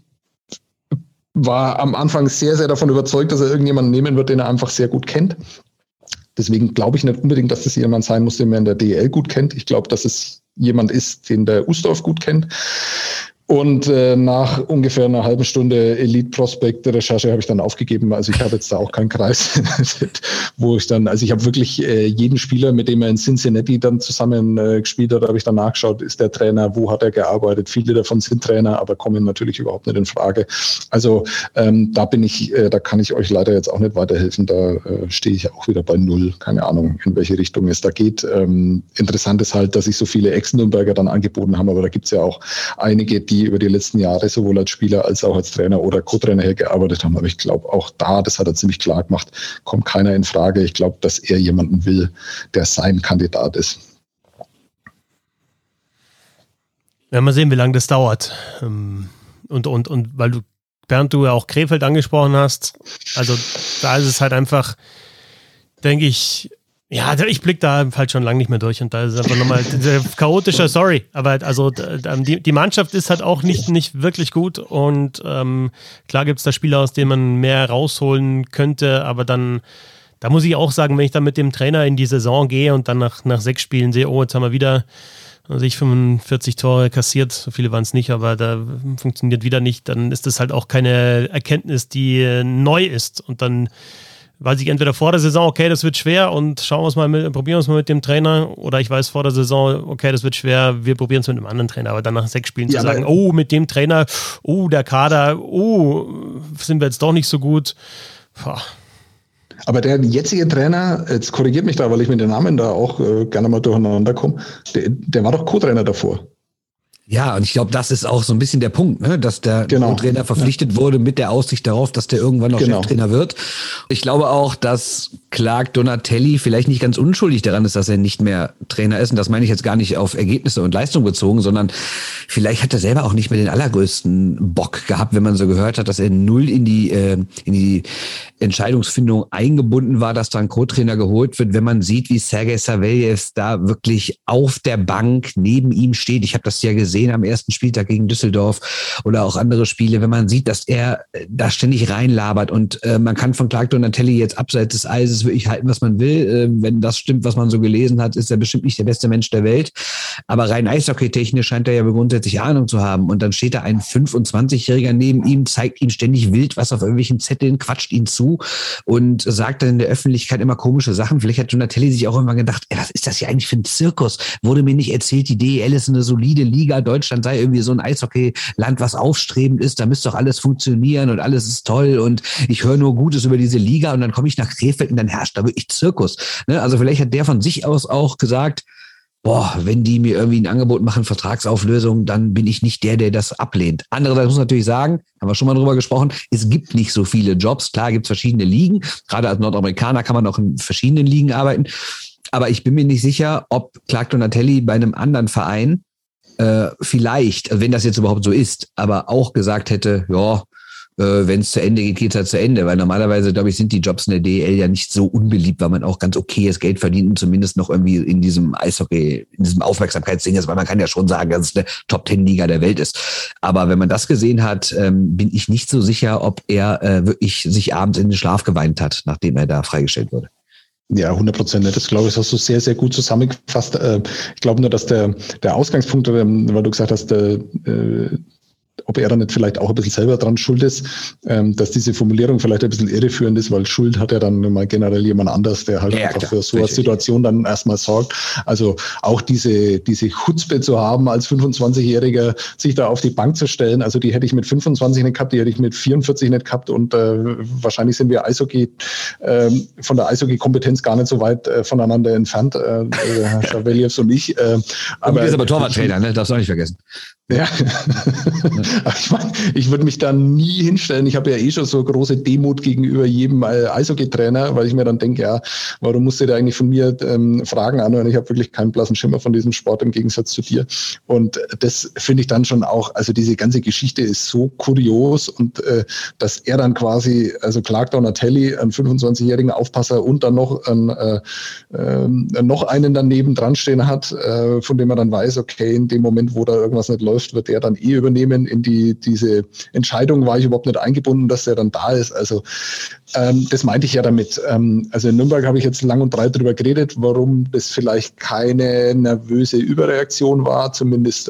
war am Anfang sehr, sehr davon überzeugt, dass er irgendjemanden nehmen wird, den er einfach sehr gut kennt. Deswegen glaube ich nicht unbedingt, dass das jemand sein muss, den man in der DEL gut kennt. Ich glaube, dass es jemand ist, den der Ustorf gut kennt. Und nach ungefähr einer halben Stunde Elite-Prospect-Recherche habe ich dann aufgegeben. Also ich habe jetzt da auch keinen Kreis, wo ich dann, also ich habe wirklich jeden Spieler, mit dem er in Cincinnati dann zusammen gespielt hat, habe ich dann nachgeschaut, ist der Trainer, wo hat er gearbeitet? Viele davon sind Trainer, aber kommen natürlich überhaupt nicht in Frage. Also da kann ich euch leider jetzt auch nicht weiterhelfen. Da stehe ich auch wieder bei null. Keine Ahnung, in welche Richtung es da geht. Interessant ist halt, dass sich so viele Ex-Nürnberger dann angeboten haben, aber da gibt es ja auch einige, die über die letzten Jahre sowohl als Spieler als auch als Trainer oder Co-Trainer hergearbeitet haben. Aber ich glaube auch da, das hat er ziemlich klar gemacht, kommt keiner in Frage. Ich glaube, dass er jemanden will, der sein Kandidat ist. Ja, mal sehen, wie lange das dauert. Und weil Bernd, du ja auch Krefeld angesprochen hast, also da ist es halt einfach, denke ich, ja, ich blicke da halt schon lange nicht mehr durch und da ist es einfach nochmal chaotischer, sorry, aber also die Mannschaft ist halt auch nicht wirklich gut und klar gibt es da Spieler, aus denen man mehr rausholen könnte, aber dann, da muss ich auch sagen, wenn ich dann mit dem Trainer in die Saison gehe und dann nach 6 Spielen sehe, oh, jetzt haben wir wieder 45 Tore kassiert, so viele waren es nicht, aber da funktioniert wieder nicht, dann ist das halt auch keine Erkenntnis, die neu ist und dann weiß ich entweder vor der Saison, okay, das wird schwer und probieren wir es mal mit dem Trainer oder ich weiß vor der Saison, okay, das wird schwer, wir probieren es mit einem anderen Trainer, aber dann nach 6 Spielen zu sagen, oh, mit dem Trainer, oh, der Kader, oh, sind wir jetzt doch nicht so gut. Boah. Aber der jetzige Trainer, jetzt korrigiert mich da, weil ich mit den Namen da auch gerne mal durcheinander komme, der war doch Co-Trainer davor. Ja, und ich glaube, das ist auch so ein bisschen der Punkt, ne? Dass der Co-Trainer verpflichtet wurde mit der Aussicht darauf, dass der irgendwann noch Cheftrainer wird. Ich glaube auch, dass Clark Donatelli vielleicht nicht ganz unschuldig daran ist, dass er nicht mehr Trainer ist. Und das meine ich jetzt gar nicht auf Ergebnisse und Leistung bezogen, sondern vielleicht hat er selber auch nicht mehr den allergrößten Bock gehabt, wenn man so gehört hat, dass er null in die Entscheidungsfindung eingebunden war, dass da ein Co-Trainer geholt wird, wenn man sieht, wie Sergei Savelyev da wirklich auf der Bank neben ihm steht. Ich habe das ja gesehen, gesehen am ersten Spieltag gegen Düsseldorf oder auch andere Spiele, wenn man sieht, dass er da ständig reinlabert und man kann von Clark Donatelli jetzt abseits des Eises wirklich halten, was man will. Wenn das stimmt, was man so gelesen hat, ist er bestimmt nicht der beste Mensch der Welt. Aber rein eishockeytechnisch scheint er ja grundsätzlich Ahnung zu haben. Und dann steht da ein 25-Jähriger neben ihm, zeigt ihm ständig wild was auf irgendwelchen Zetteln, quatscht ihn zu und sagt dann in der Öffentlichkeit immer komische Sachen. Vielleicht hat Donatelli sich auch immer gedacht, was ist das hier eigentlich für ein Zirkus? Wurde mir nicht erzählt, die DEL ist eine solide Liga, Deutschland sei irgendwie so ein Eishockeyland, was aufstrebend ist, da müsste doch alles funktionieren und alles ist toll und ich höre nur Gutes über diese Liga und dann komme ich nach Krefeld und dann herrscht da wirklich Zirkus. Ne? Also vielleicht hat der von sich aus auch gesagt, wenn die mir irgendwie ein Angebot machen, Vertragsauflösung, dann bin ich nicht der das ablehnt. Andererseits muss man natürlich sagen, haben wir schon mal drüber gesprochen, es gibt nicht so viele Jobs. Klar gibt es verschiedene Ligen. Gerade als Nordamerikaner kann man auch in verschiedenen Ligen arbeiten. Aber ich bin mir nicht sicher, ob Clark Donatelli bei einem anderen Verein vielleicht, wenn das jetzt überhaupt so ist, aber auch gesagt hätte, wenn es zu Ende geht, geht es halt zu Ende. Weil normalerweise, glaube ich, sind die Jobs in der DEL ja nicht so unbeliebt, weil man auch ganz okayes Geld verdient und zumindest noch irgendwie in diesem Eishockey, in diesem Aufmerksamkeitsding ist, weil man kann ja schon sagen, dass es eine Top-10-Liga der Welt ist. Aber wenn man das gesehen hat, bin ich nicht so sicher, ob er wirklich sich abends in den Schlaf geweint hat, nachdem er da freigestellt wurde. Ja, 100%. Das glaube ich, hast du sehr, sehr gut zusammengefasst. Ich glaube nur, dass der Ausgangspunkt, weil du gesagt hast, ob er dann nicht vielleicht auch ein bisschen selber dran schuld ist, dass diese Formulierung vielleicht ein bisschen irreführend ist, weil Schuld hat ja dann mal generell jemand anders, der halt einfach für so eine Situation dann erstmal sorgt. Also auch diese Chutzpe zu haben, als 25-Jähriger sich da auf die Bank zu stellen, also die hätte ich mit 25 nicht gehabt, die hätte ich mit 44 nicht gehabt und wahrscheinlich sind wir von der Eishockey-Kompetenz gar nicht so weit voneinander entfernt, Herr Saveljev und ich. Aber du bist aber Torwarttrainer, ne? Darfst du auch nicht vergessen. Ja, ich würde mich da nie hinstellen. Ich habe ja schon so große Demut gegenüber jedem Eishockey-Trainer, weil ich mir dann denke, warum musst du da eigentlich von mir Fragen anhören? Ich habe wirklich keinen blassen Schimmer von diesem Sport im Gegensatz zu dir. Und das finde ich dann schon auch, also diese ganze Geschichte ist so kurios und dass er dann quasi, also Clark Donatelli, einen 25-jährigen Aufpasser und dann noch einen daneben dran stehen hat, von dem er dann weiß, okay, in dem Moment, wo da irgendwas nicht läuft, wird der dann übernehmen in diese Entscheidung, war ich überhaupt nicht eingebunden, dass der dann da ist. Also das meinte ich ja damit. Also in Nürnberg habe ich jetzt lang und breit drüber geredet, warum das vielleicht keine nervöse Überreaktion war, zumindest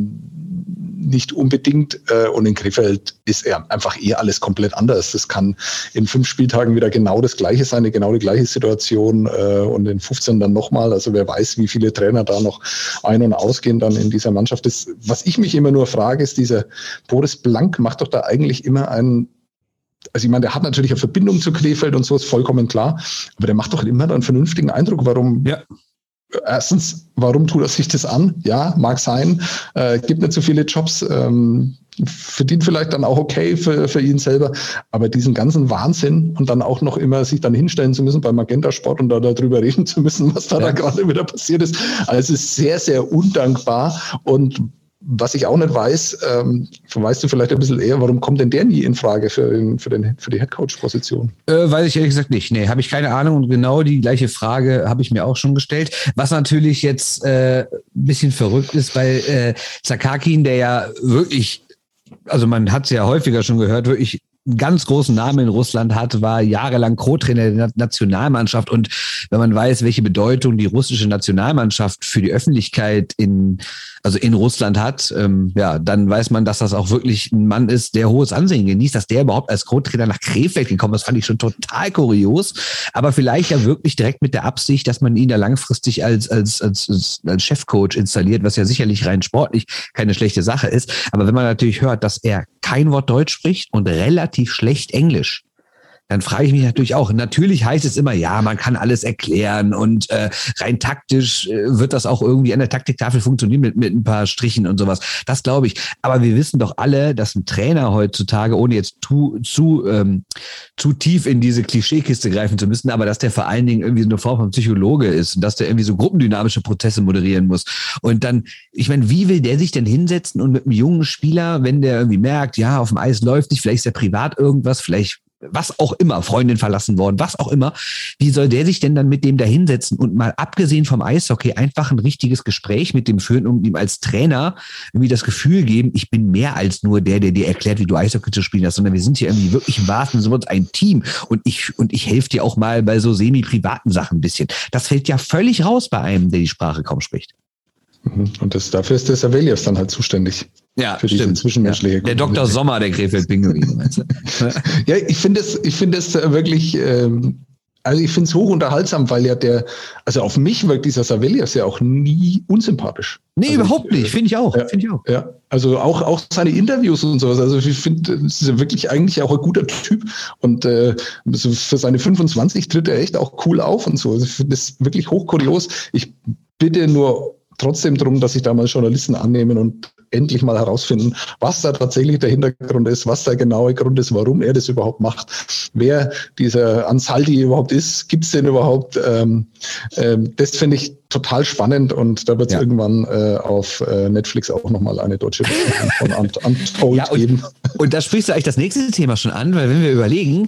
nicht unbedingt. Und in Krefeld ist einfach alles komplett anders. Das kann in 5 Spieltagen wieder genau das Gleiche sein, genau die gleiche Situation und in 15 dann nochmal. Also wer weiß, wie viele Trainer da noch ein- und ausgehen dann in dieser Mannschaft. Was ich mich immer nur frage, ist dieser Boris Blank macht doch da eigentlich immer also ich meine, der hat natürlich eine Verbindung zu Krefeld und so, ist vollkommen klar, aber der macht doch immer einen vernünftigen Eindruck. Warum? Ja. Erstens, warum tut er sich das an? Ja, mag sein, gibt nicht so viele Jobs, verdient vielleicht dann auch okay für ihn selber, aber diesen ganzen Wahnsinn und dann auch noch immer sich dann hinstellen zu müssen bei Magenta Sport und da darüber reden zu müssen, was da gerade wieder passiert ist, also es ist sehr, sehr undankbar. Und was ich auch nicht weiß, weißt du vielleicht ein bisschen eher, warum kommt denn der nie in Frage für die Headcoach-Position? Weiß ich ehrlich gesagt nicht. Nee, habe ich keine Ahnung und genau die gleiche Frage habe ich mir auch schon gestellt. Was natürlich jetzt ein bisschen verrückt ist bei Zakakin, der ja wirklich, also man hat es ja häufiger schon gehört, wirklich einen ganz großen Namen in Russland hat, war jahrelang Co-Trainer der Nationalmannschaft und wenn man weiß, welche Bedeutung die russische Nationalmannschaft für die Öffentlichkeit in Russland hat, dann weiß man, dass das auch wirklich ein Mann ist, der hohes Ansehen genießt, dass der überhaupt als Co-Trainer nach Krefeld gekommen ist, fand ich schon total kurios, aber vielleicht ja wirklich direkt mit der Absicht, dass man ihn da langfristig als Chefcoach installiert, was ja sicherlich rein sportlich keine schlechte Sache ist, aber wenn man natürlich hört, dass er kein Wort Deutsch spricht und relativ schlecht Englisch, dann frage ich mich natürlich auch, natürlich heißt es immer, ja, man kann alles erklären und rein taktisch wird das auch irgendwie an der Taktiktafel funktionieren mit ein paar Strichen und sowas. Das glaube ich. Aber wir wissen doch alle, dass ein Trainer heutzutage, ohne jetzt zu tief in diese Klischeekiste greifen zu müssen, aber dass der vor allen Dingen irgendwie so eine Form von Psychologe ist und dass der irgendwie so gruppendynamische Prozesse moderieren muss. Und dann, ich meine, wie will der sich denn hinsetzen und mit einem jungen Spieler, wenn der irgendwie merkt, ja, auf dem Eis läuft nicht, vielleicht ist der privat irgendwas, vielleicht was auch immer, Freundin verlassen worden, was auch immer. Wie soll der sich denn dann mit dem da hinsetzen und mal abgesehen vom Eishockey einfach ein richtiges Gespräch mit dem führen und ihm als Trainer irgendwie das Gefühl geben, ich bin mehr als nur der dir erklärt, wie du Eishockey zu spielen hast, sondern wir sind hier irgendwie wirklich im wahrsten Sinne ein Team und ich helfe dir auch mal bei so semi-privaten Sachen ein bisschen. Das fällt ja völlig raus bei einem, der die Sprache kaum spricht. Und dafür ist der Savelius dann halt zuständig. Ja, für diese zwischenmenschliche Der Dr. Sommer der Krefeld-Pinguine, meinst du? Ja, ich finde es wirklich, also ich finde es hoch unterhaltsam, weil ja also auf mich wirkt dieser Savelius ja auch nie unsympathisch. Nee, also überhaupt nicht, finde ich auch. Ja, also auch seine Interviews und sowas, also ich finde, das ist ja wirklich eigentlich auch ein guter Typ und so für seine 25 tritt er echt auch cool auf und so. Also ich finde das wirklich hochkurios. Ich bitte nur trotzdem darum, dass sich da mal Journalisten annehmen und endlich mal herausfinden, was da tatsächlich der Hintergrund ist, was der genaue Grund ist, warum er das überhaupt macht, wer dieser Ansaldi überhaupt ist, gibt es den überhaupt? Das finde ich total spannend und da wird es irgendwann auf Netflix auch nochmal eine deutsche Version von Untold geben. Und da sprichst du eigentlich das nächste Thema schon an, weil wenn wir überlegen,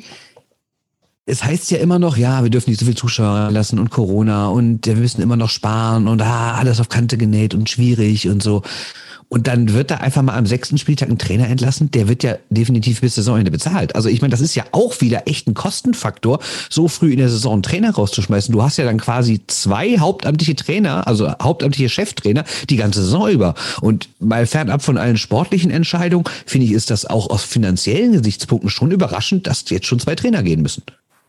es heißt ja immer noch, ja, wir dürfen nicht so viel Zuschauer lassen und Corona und wir müssen immer noch sparen und alles auf Kante genäht und schwierig und so. Und dann wird da einfach mal am 6. Spieltag ein Trainer entlassen, der wird ja definitiv bis Saisonende bezahlt. Also ich meine, das ist ja auch wieder echt ein Kostenfaktor, so früh in der Saison einen Trainer rauszuschmeißen. Du hast ja dann quasi 2 hauptamtliche Trainer, also hauptamtliche Cheftrainer, die ganze Saison über. Und mal fernab von allen sportlichen Entscheidungen, finde ich, ist das auch aus finanziellen Gesichtspunkten schon überraschend, dass jetzt schon 2 Trainer gehen müssen.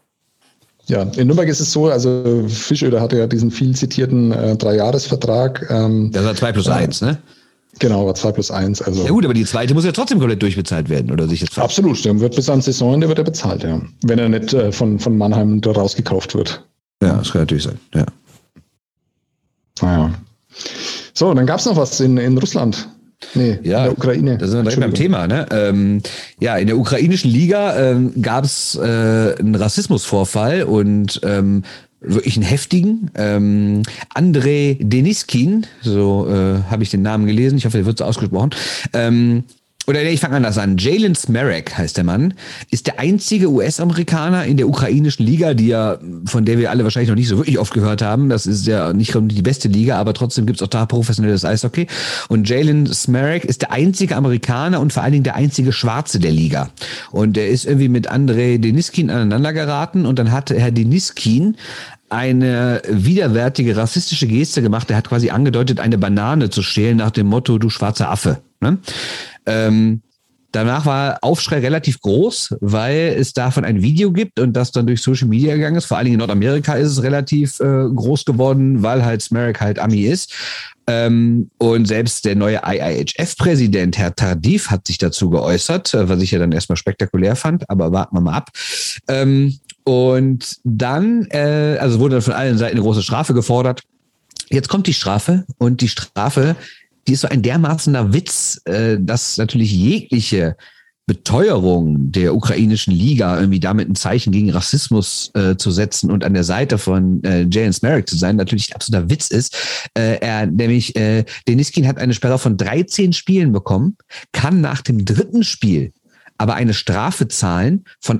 Ja, in Nürnberg ist es so, also Fischöder hatte ja diesen viel zitierten 3-Jahres-Vertrag. Das war 2+1, ne? Genau, war 2+1. Also ja gut, aber die zweite muss ja trotzdem komplett durchbezahlt werden, oder sich jetzt absolut, stimmt. Wird bis ans Saisonende wird er bezahlt, ja. Wenn er nicht von Mannheim da rausgekauft wird. Ja, das kann natürlich sein, ja. Naja. So, dann gab es noch was in Russland. Nee, ja, in der Ukraine. Da sind wir direkt beim Thema. Ne? Ja, in der ukrainischen Liga gab es einen Rassismusvorfall und wirklich einen heftigen. Andrei Deniskin, so habe ich den Namen gelesen, ich hoffe, der wird so ausgesprochen. Ich fange anders an. Jalen Smerak heißt der Mann, ist der einzige US-Amerikaner in der ukrainischen Liga, von der wir alle wahrscheinlich noch nicht so wirklich oft gehört haben. Das ist ja nicht die beste Liga, aber trotzdem gibt es auch da professionelles Eishockey. Und Jalen Smerak ist der einzige Amerikaner und vor allen Dingen der einzige Schwarze der Liga. Und er ist irgendwie mit Andrei Deniskin aneinander geraten und dann hat Herr Deniskin eine widerwärtige rassistische Geste gemacht. Er hat quasi angedeutet, eine Banane zu stehlen nach dem Motto, du schwarzer Affe. Ne? Danach war Aufschrei relativ groß, weil es davon ein Video gibt und das dann durch Social Media gegangen ist. Vor allen Dingen in Nordamerika ist es relativ groß geworden, weil halt Smerak halt Ami ist. Und selbst der neue IIHF-Präsident, Herr Tardif, hat sich dazu geäußert, was ich ja dann erstmal spektakulär fand, aber warten wir mal ab. Und dann, wurde dann von allen Seiten eine große Strafe gefordert. Jetzt kommt die Strafe und die Strafe, die ist so ein dermaßener Witz, dass natürlich jegliche Beteuerung der ukrainischen Liga, irgendwie damit ein Zeichen gegen Rassismus zu setzen und an der Seite von Jalen Smerak zu sein, natürlich ein absoluter Witz ist. Deniskin hat eine Sperre von 13 Spielen bekommen, kann nach dem 3. Spiel aber eine Strafe zahlen von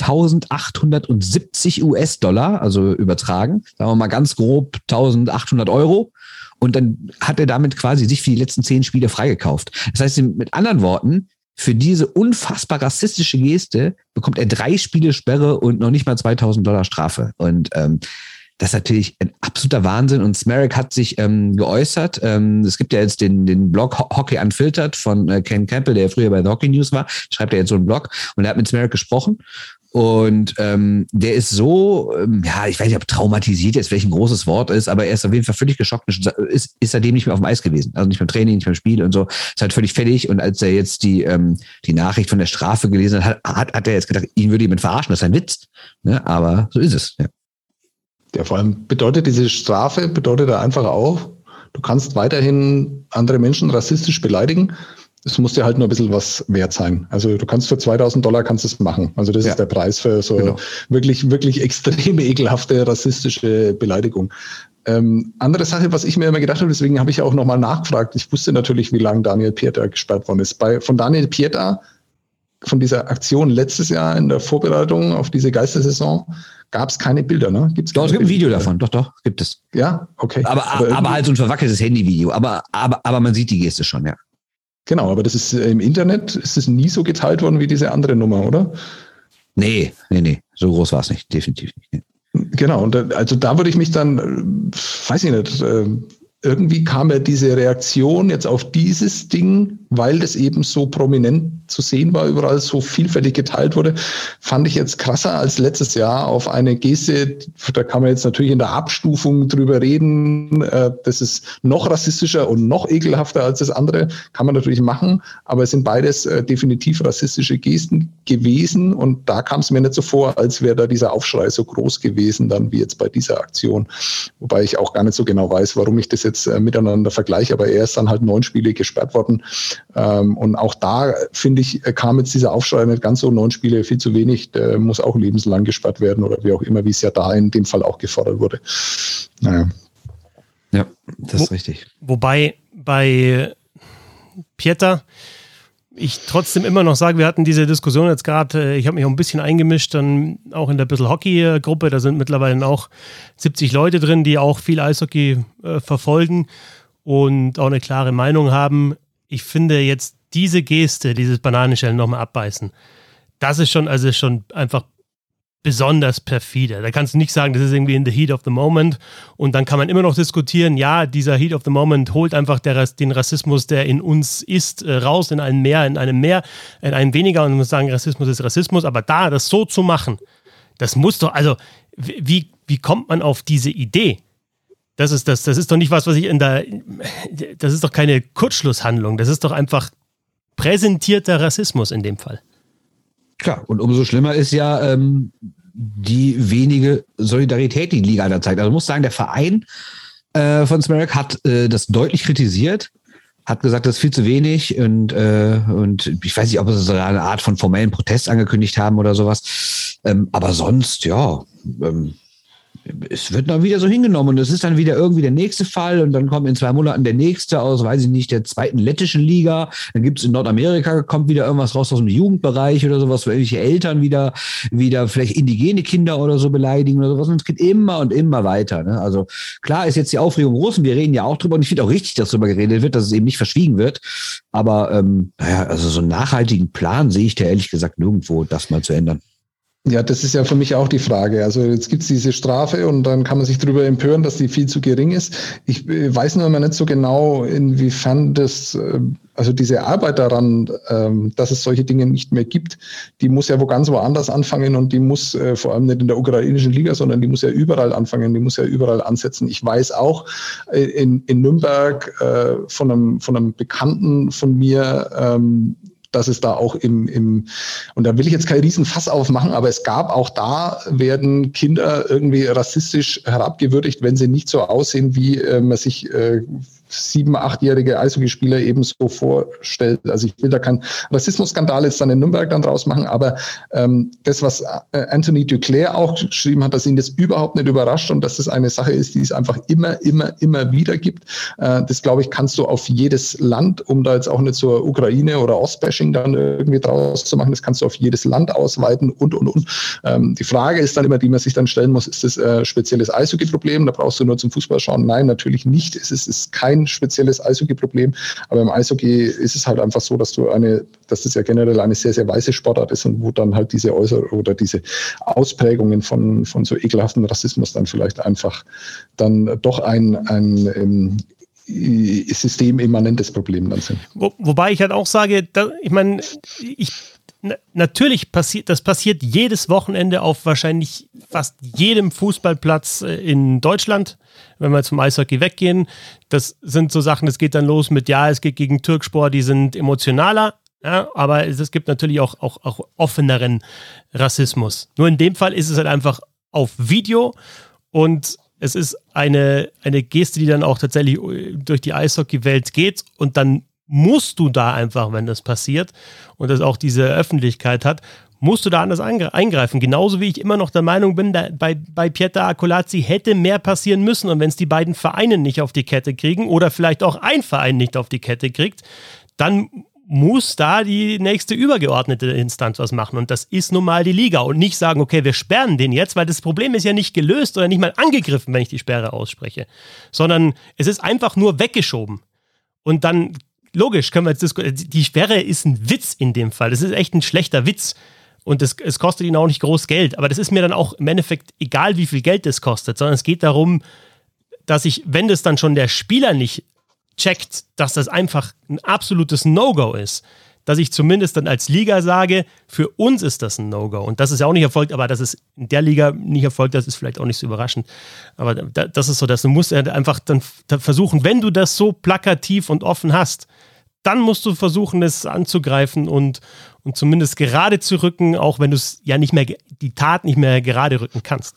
1.870 US-Dollar, also übertragen, sagen wir mal ganz grob 1.800 Euro. Und dann hat er damit quasi sich für die letzten 10 Spiele freigekauft. Das heißt, mit anderen Worten, für diese unfassbar rassistische Geste bekommt er 3 Spiele Sperre und noch nicht mal 2.000 Dollar Strafe. Und das ist natürlich ein absoluter Wahnsinn. Und Smerak hat sich geäußert. Es gibt ja jetzt den Blog Hockey Unfiltered von Ken Campbell, der früher bei The Hockey News war. Schreibt er jetzt so einen Blog. Und er hat mit Smerak gesprochen. Und der ist so, ich weiß nicht, ob traumatisiert jetzt welch ein großes Wort ist, aber er ist auf jeden Fall völlig geschockt, ist seitdem nicht mehr auf dem Eis gewesen. Also nicht beim Training, nicht beim Spiel und so. Ist halt völlig fertig. Und als er jetzt die Nachricht von der Strafe gelesen hat er jetzt gedacht, ihn würde jemand verarschen, das ist ein Witz. Ne? Aber so ist es, ja. Ja, vor allem bedeutet diese Strafe, da einfach auch, du kannst weiterhin andere Menschen rassistisch beleidigen. Es muss dir halt nur ein bisschen was wert sein. Also du kannst für 2.000 Dollar kannst es machen. Also das ist der Preis für so wirklich, wirklich extrem ekelhafte rassistische Beleidigung. Andere Sache, was ich mir immer gedacht habe, deswegen habe ich auch nochmal nachgefragt. Ich wusste natürlich, wie lange Daniel Pieter gesperrt worden ist. Von Daniel Pieter dieser Aktion letztes Jahr in der Vorbereitung auf diese Geistersaison gab es keine Bilder, ne? Doch, es gibt ein Video davon. Doch, gibt es. Ja, okay. Aber halt so ein verwackeltes Handyvideo. Aber man sieht die Geste schon, ja. Genau, aber das ist im Internet, ist es nie so geteilt worden wie diese andere Nummer, oder? Nee. So groß war es nicht, definitiv nicht. Nee. Genau, und also da würde ich mich dann, weiß ich nicht, irgendwie kam ja diese Reaktion jetzt auf dieses Ding, weil das eben so prominent zu sehen war, überall so vielfältig geteilt wurde, fand ich jetzt krasser als letztes Jahr auf eine Geste, da kann man jetzt natürlich in der Abstufung drüber reden, das ist noch rassistischer und noch ekelhafter als das andere, kann man natürlich machen, aber es sind beides definitiv rassistische Gesten gewesen und da kam es mir nicht so vor, als wäre da dieser Aufschrei so groß gewesen, dann wie jetzt bei dieser Aktion, wobei ich auch gar nicht so genau weiß, warum ich das jetzt miteinander vergleiche, aber er ist dann halt 9 Spiele gesperrt worden und auch da, finde ich, kam jetzt dieser Aufschrei nicht ganz so, 9 Spiele viel zu wenig, der muss auch lebenslang gesperrt werden oder wie auch immer, wie es ja da in dem Fall auch gefordert wurde. Naja. Ja, das ist richtig. Wobei bei Pieter ich trotzdem immer noch sage, wir hatten diese Diskussion jetzt gerade, ich habe mich auch ein bisschen eingemischt, dann auch in der Bissl Hockey-Gruppe, da sind mittlerweile auch 70 Leute drin, die auch viel Eishockey verfolgen und auch eine klare Meinung haben. Ich finde jetzt diese Geste, dieses Bananenschellen nochmal abbeißen, das ist schon einfach besonders perfide. Da kannst du nicht sagen, das ist irgendwie in the heat of the moment und dann kann man immer noch diskutieren, ja, dieser heat of the moment holt einfach den Rassismus, der in uns ist, raus in einem mehr, in einem weniger und man muss sagen, Rassismus ist Rassismus, aber das so zu machen, das muss doch, also wie kommt man auf diese Idee? Das ist doch nicht was ich das ist doch keine Kurzschlusshandlung, das ist doch einfach präsentierter Rassismus in dem Fall. Klar, und umso schlimmer ist ja die wenige Solidarität, die Liga da zeigt. Also ich muss sagen, der Verein von Smerek hat das deutlich kritisiert, hat gesagt, das ist viel zu wenig und ich weiß nicht, ob sie so eine Art von formellen Protest angekündigt haben oder sowas. Aber sonst, ja, es wird dann wieder so hingenommen und es ist dann wieder irgendwie der nächste Fall und dann kommt in 2 Monaten der nächste aus, weiß ich nicht, der 2. lettischen Liga. Dann gibt es in Nordamerika, kommt wieder irgendwas raus aus dem Jugendbereich oder sowas, wo irgendwelche Eltern wieder vielleicht indigene Kinder oder so beleidigen oder sowas und es geht immer und immer weiter. Ne? Also klar ist jetzt die Aufregung groß und wir reden ja auch drüber und ich finde auch richtig, dass darüber geredet wird, dass es eben nicht verschwiegen wird. Aber also so einen nachhaltigen Plan sehe ich da ehrlich gesagt nirgendwo, das mal zu ändern. Ja, das ist ja für mich auch die Frage. Also jetzt gibt's diese Strafe und dann kann man sich darüber empören, dass die viel zu gering ist. Ich weiß nur immer nicht so genau, inwiefern also diese Arbeit daran, dass es solche Dinge nicht mehr gibt, die muss ja ganz woanders anfangen und die muss vor allem nicht in der ukrainischen Liga, sondern die muss ja überall anfangen, die muss ja überall ansetzen. Ich weiß auch in Nürnberg von einem Bekannten von mir, dass es da auch und da will ich jetzt kein Riesenfass aufmachen, aber es gab auch da, werden Kinder irgendwie rassistisch herabgewürdigt, wenn sie nicht so aussehen, wie man sich 7-, 8-jährige Eishockeyspieler eben so vorstellt. Also ich will da keinen Rassismusskandal jetzt dann in Nürnberg dann draus machen, aber das, was Anthony Duclair auch geschrieben hat, dass ihn das überhaupt nicht überrascht und dass das eine Sache ist, die es einfach immer wieder gibt. Das, glaube ich, kannst du auf jedes Land, um da jetzt auch nicht zur Ukraine oder Ostbashing dann irgendwie draus zu machen, das kannst du auf jedes Land ausweiten und. Die Frage ist dann immer, die man sich dann stellen muss, ist das ein spezielles Eishockey-Problem? Da brauchst du nur zum Fußball schauen. Nein, natürlich nicht. Es ist kein spezielles Eishockey-Problem, aber im Eishockey ist es halt einfach so, dass das ja generell eine sehr, sehr weiße Sportart ist und wo dann halt diese diese Ausprägungen von so ekelhaften Rassismus dann vielleicht einfach dann doch ein systemimmanentes Problem dann sind. Wobei ich halt auch sage, natürlich passiert jedes Wochenende auf wahrscheinlich fast jedem Fußballplatz in Deutschland, wenn wir zum Eishockey weggehen. Das sind so Sachen, das geht dann los mit, es geht gegen Türkspor, die sind emotionaler, ja, aber es gibt natürlich auch offeneren Rassismus. Nur in dem Fall ist es halt einfach auf Video und es ist eine Geste, die dann auch tatsächlich durch die Eishockey-Welt geht und dann musst du da einfach, wenn das passiert und das auch diese Öffentlichkeit hat, musst du da anders eingreifen. Genauso wie ich immer noch der Meinung bin, bei Pieter Akolazzi hätte mehr passieren müssen und wenn es die beiden Vereine nicht auf die Kette kriegen oder vielleicht auch ein Verein nicht auf die Kette kriegt, dann muss da die nächste übergeordnete Instanz was machen. Und das ist nun mal die Liga. Und nicht sagen, okay, wir sperren den jetzt, weil das Problem ist ja nicht gelöst oder nicht mal angegriffen, wenn ich die Sperre ausspreche. Sondern es ist einfach nur weggeschoben. Und dann, logisch, können wir jetzt diskutieren, die Sperre ist ein Witz in dem Fall. Das ist echt ein schlechter Witz. Und es kostet ihn auch nicht groß Geld. Aber das ist mir dann auch im Endeffekt egal, wie viel Geld das kostet. Sondern es geht darum, dass ich, wenn das dann schon der Spieler nicht checkt, dass das einfach ein absolutes No-Go ist, dass ich zumindest dann als Liga sage, für uns ist das ein No-Go. Und das ist ja auch nicht erfolgt, aber dass es in der Liga nicht erfolgt, das ist vielleicht auch nicht so überraschend. Aber das ist so, dass du musst einfach dann versuchen, wenn du das so plakativ und offen hast, dann musst du versuchen, es anzugreifen und zumindest gerade zu rücken, auch wenn du es ja nicht mehr, die Tat nicht mehr gerade rücken kannst.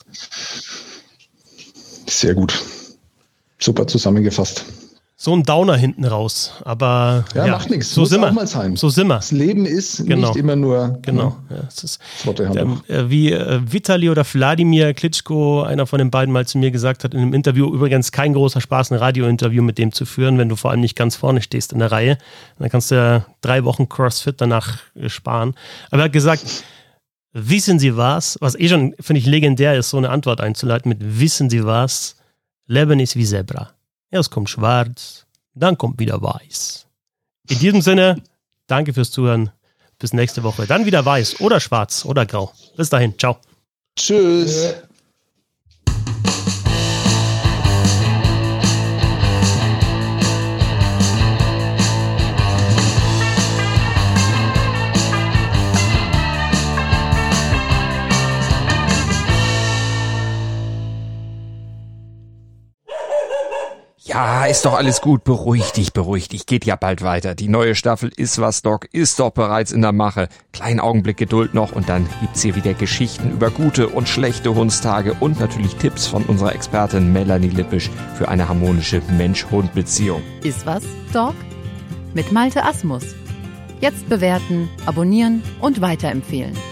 Sehr gut. Super zusammengefasst. So ein Downer hinten raus, aber ja, macht nichts. So sind wir. Mal sein. So sind wir. Das Leben ist nicht immer nur es ist, wie Vitali oder Wladimir Klitschko, einer von den beiden, mal zu mir gesagt hat in einem Interview, übrigens kein großer Spaß, ein Radiointerview mit dem zu führen, wenn du vor allem nicht ganz vorne stehst in der Reihe. Dann kannst du ja 3 Wochen CrossFit danach sparen. Aber er hat gesagt, wissen Sie was schon, finde ich, legendär ist, so eine Antwort einzuleiten mit wissen Sie was, Leben ist wie Zebra. Erst kommt schwarz, dann kommt wieder weiß. In diesem Sinne, danke fürs Zuhören. Bis nächste Woche. Dann wieder weiß oder schwarz oder grau. Bis dahin. Ciao. Tschüss. Ja, ist doch alles gut. Beruhig dich. Geht ja bald weiter. Die neue Staffel Iswas Dog ist doch bereits in der Mache. Kleinen Augenblick Geduld noch und dann gibt's hier wieder Geschichten über gute und schlechte Hundstage und natürlich Tipps von unserer Expertin Melanie Lippisch für eine harmonische Mensch-Hund-Beziehung. Iswas Dog? Mit Malte Asmus. Jetzt bewerten, abonnieren und weiterempfehlen.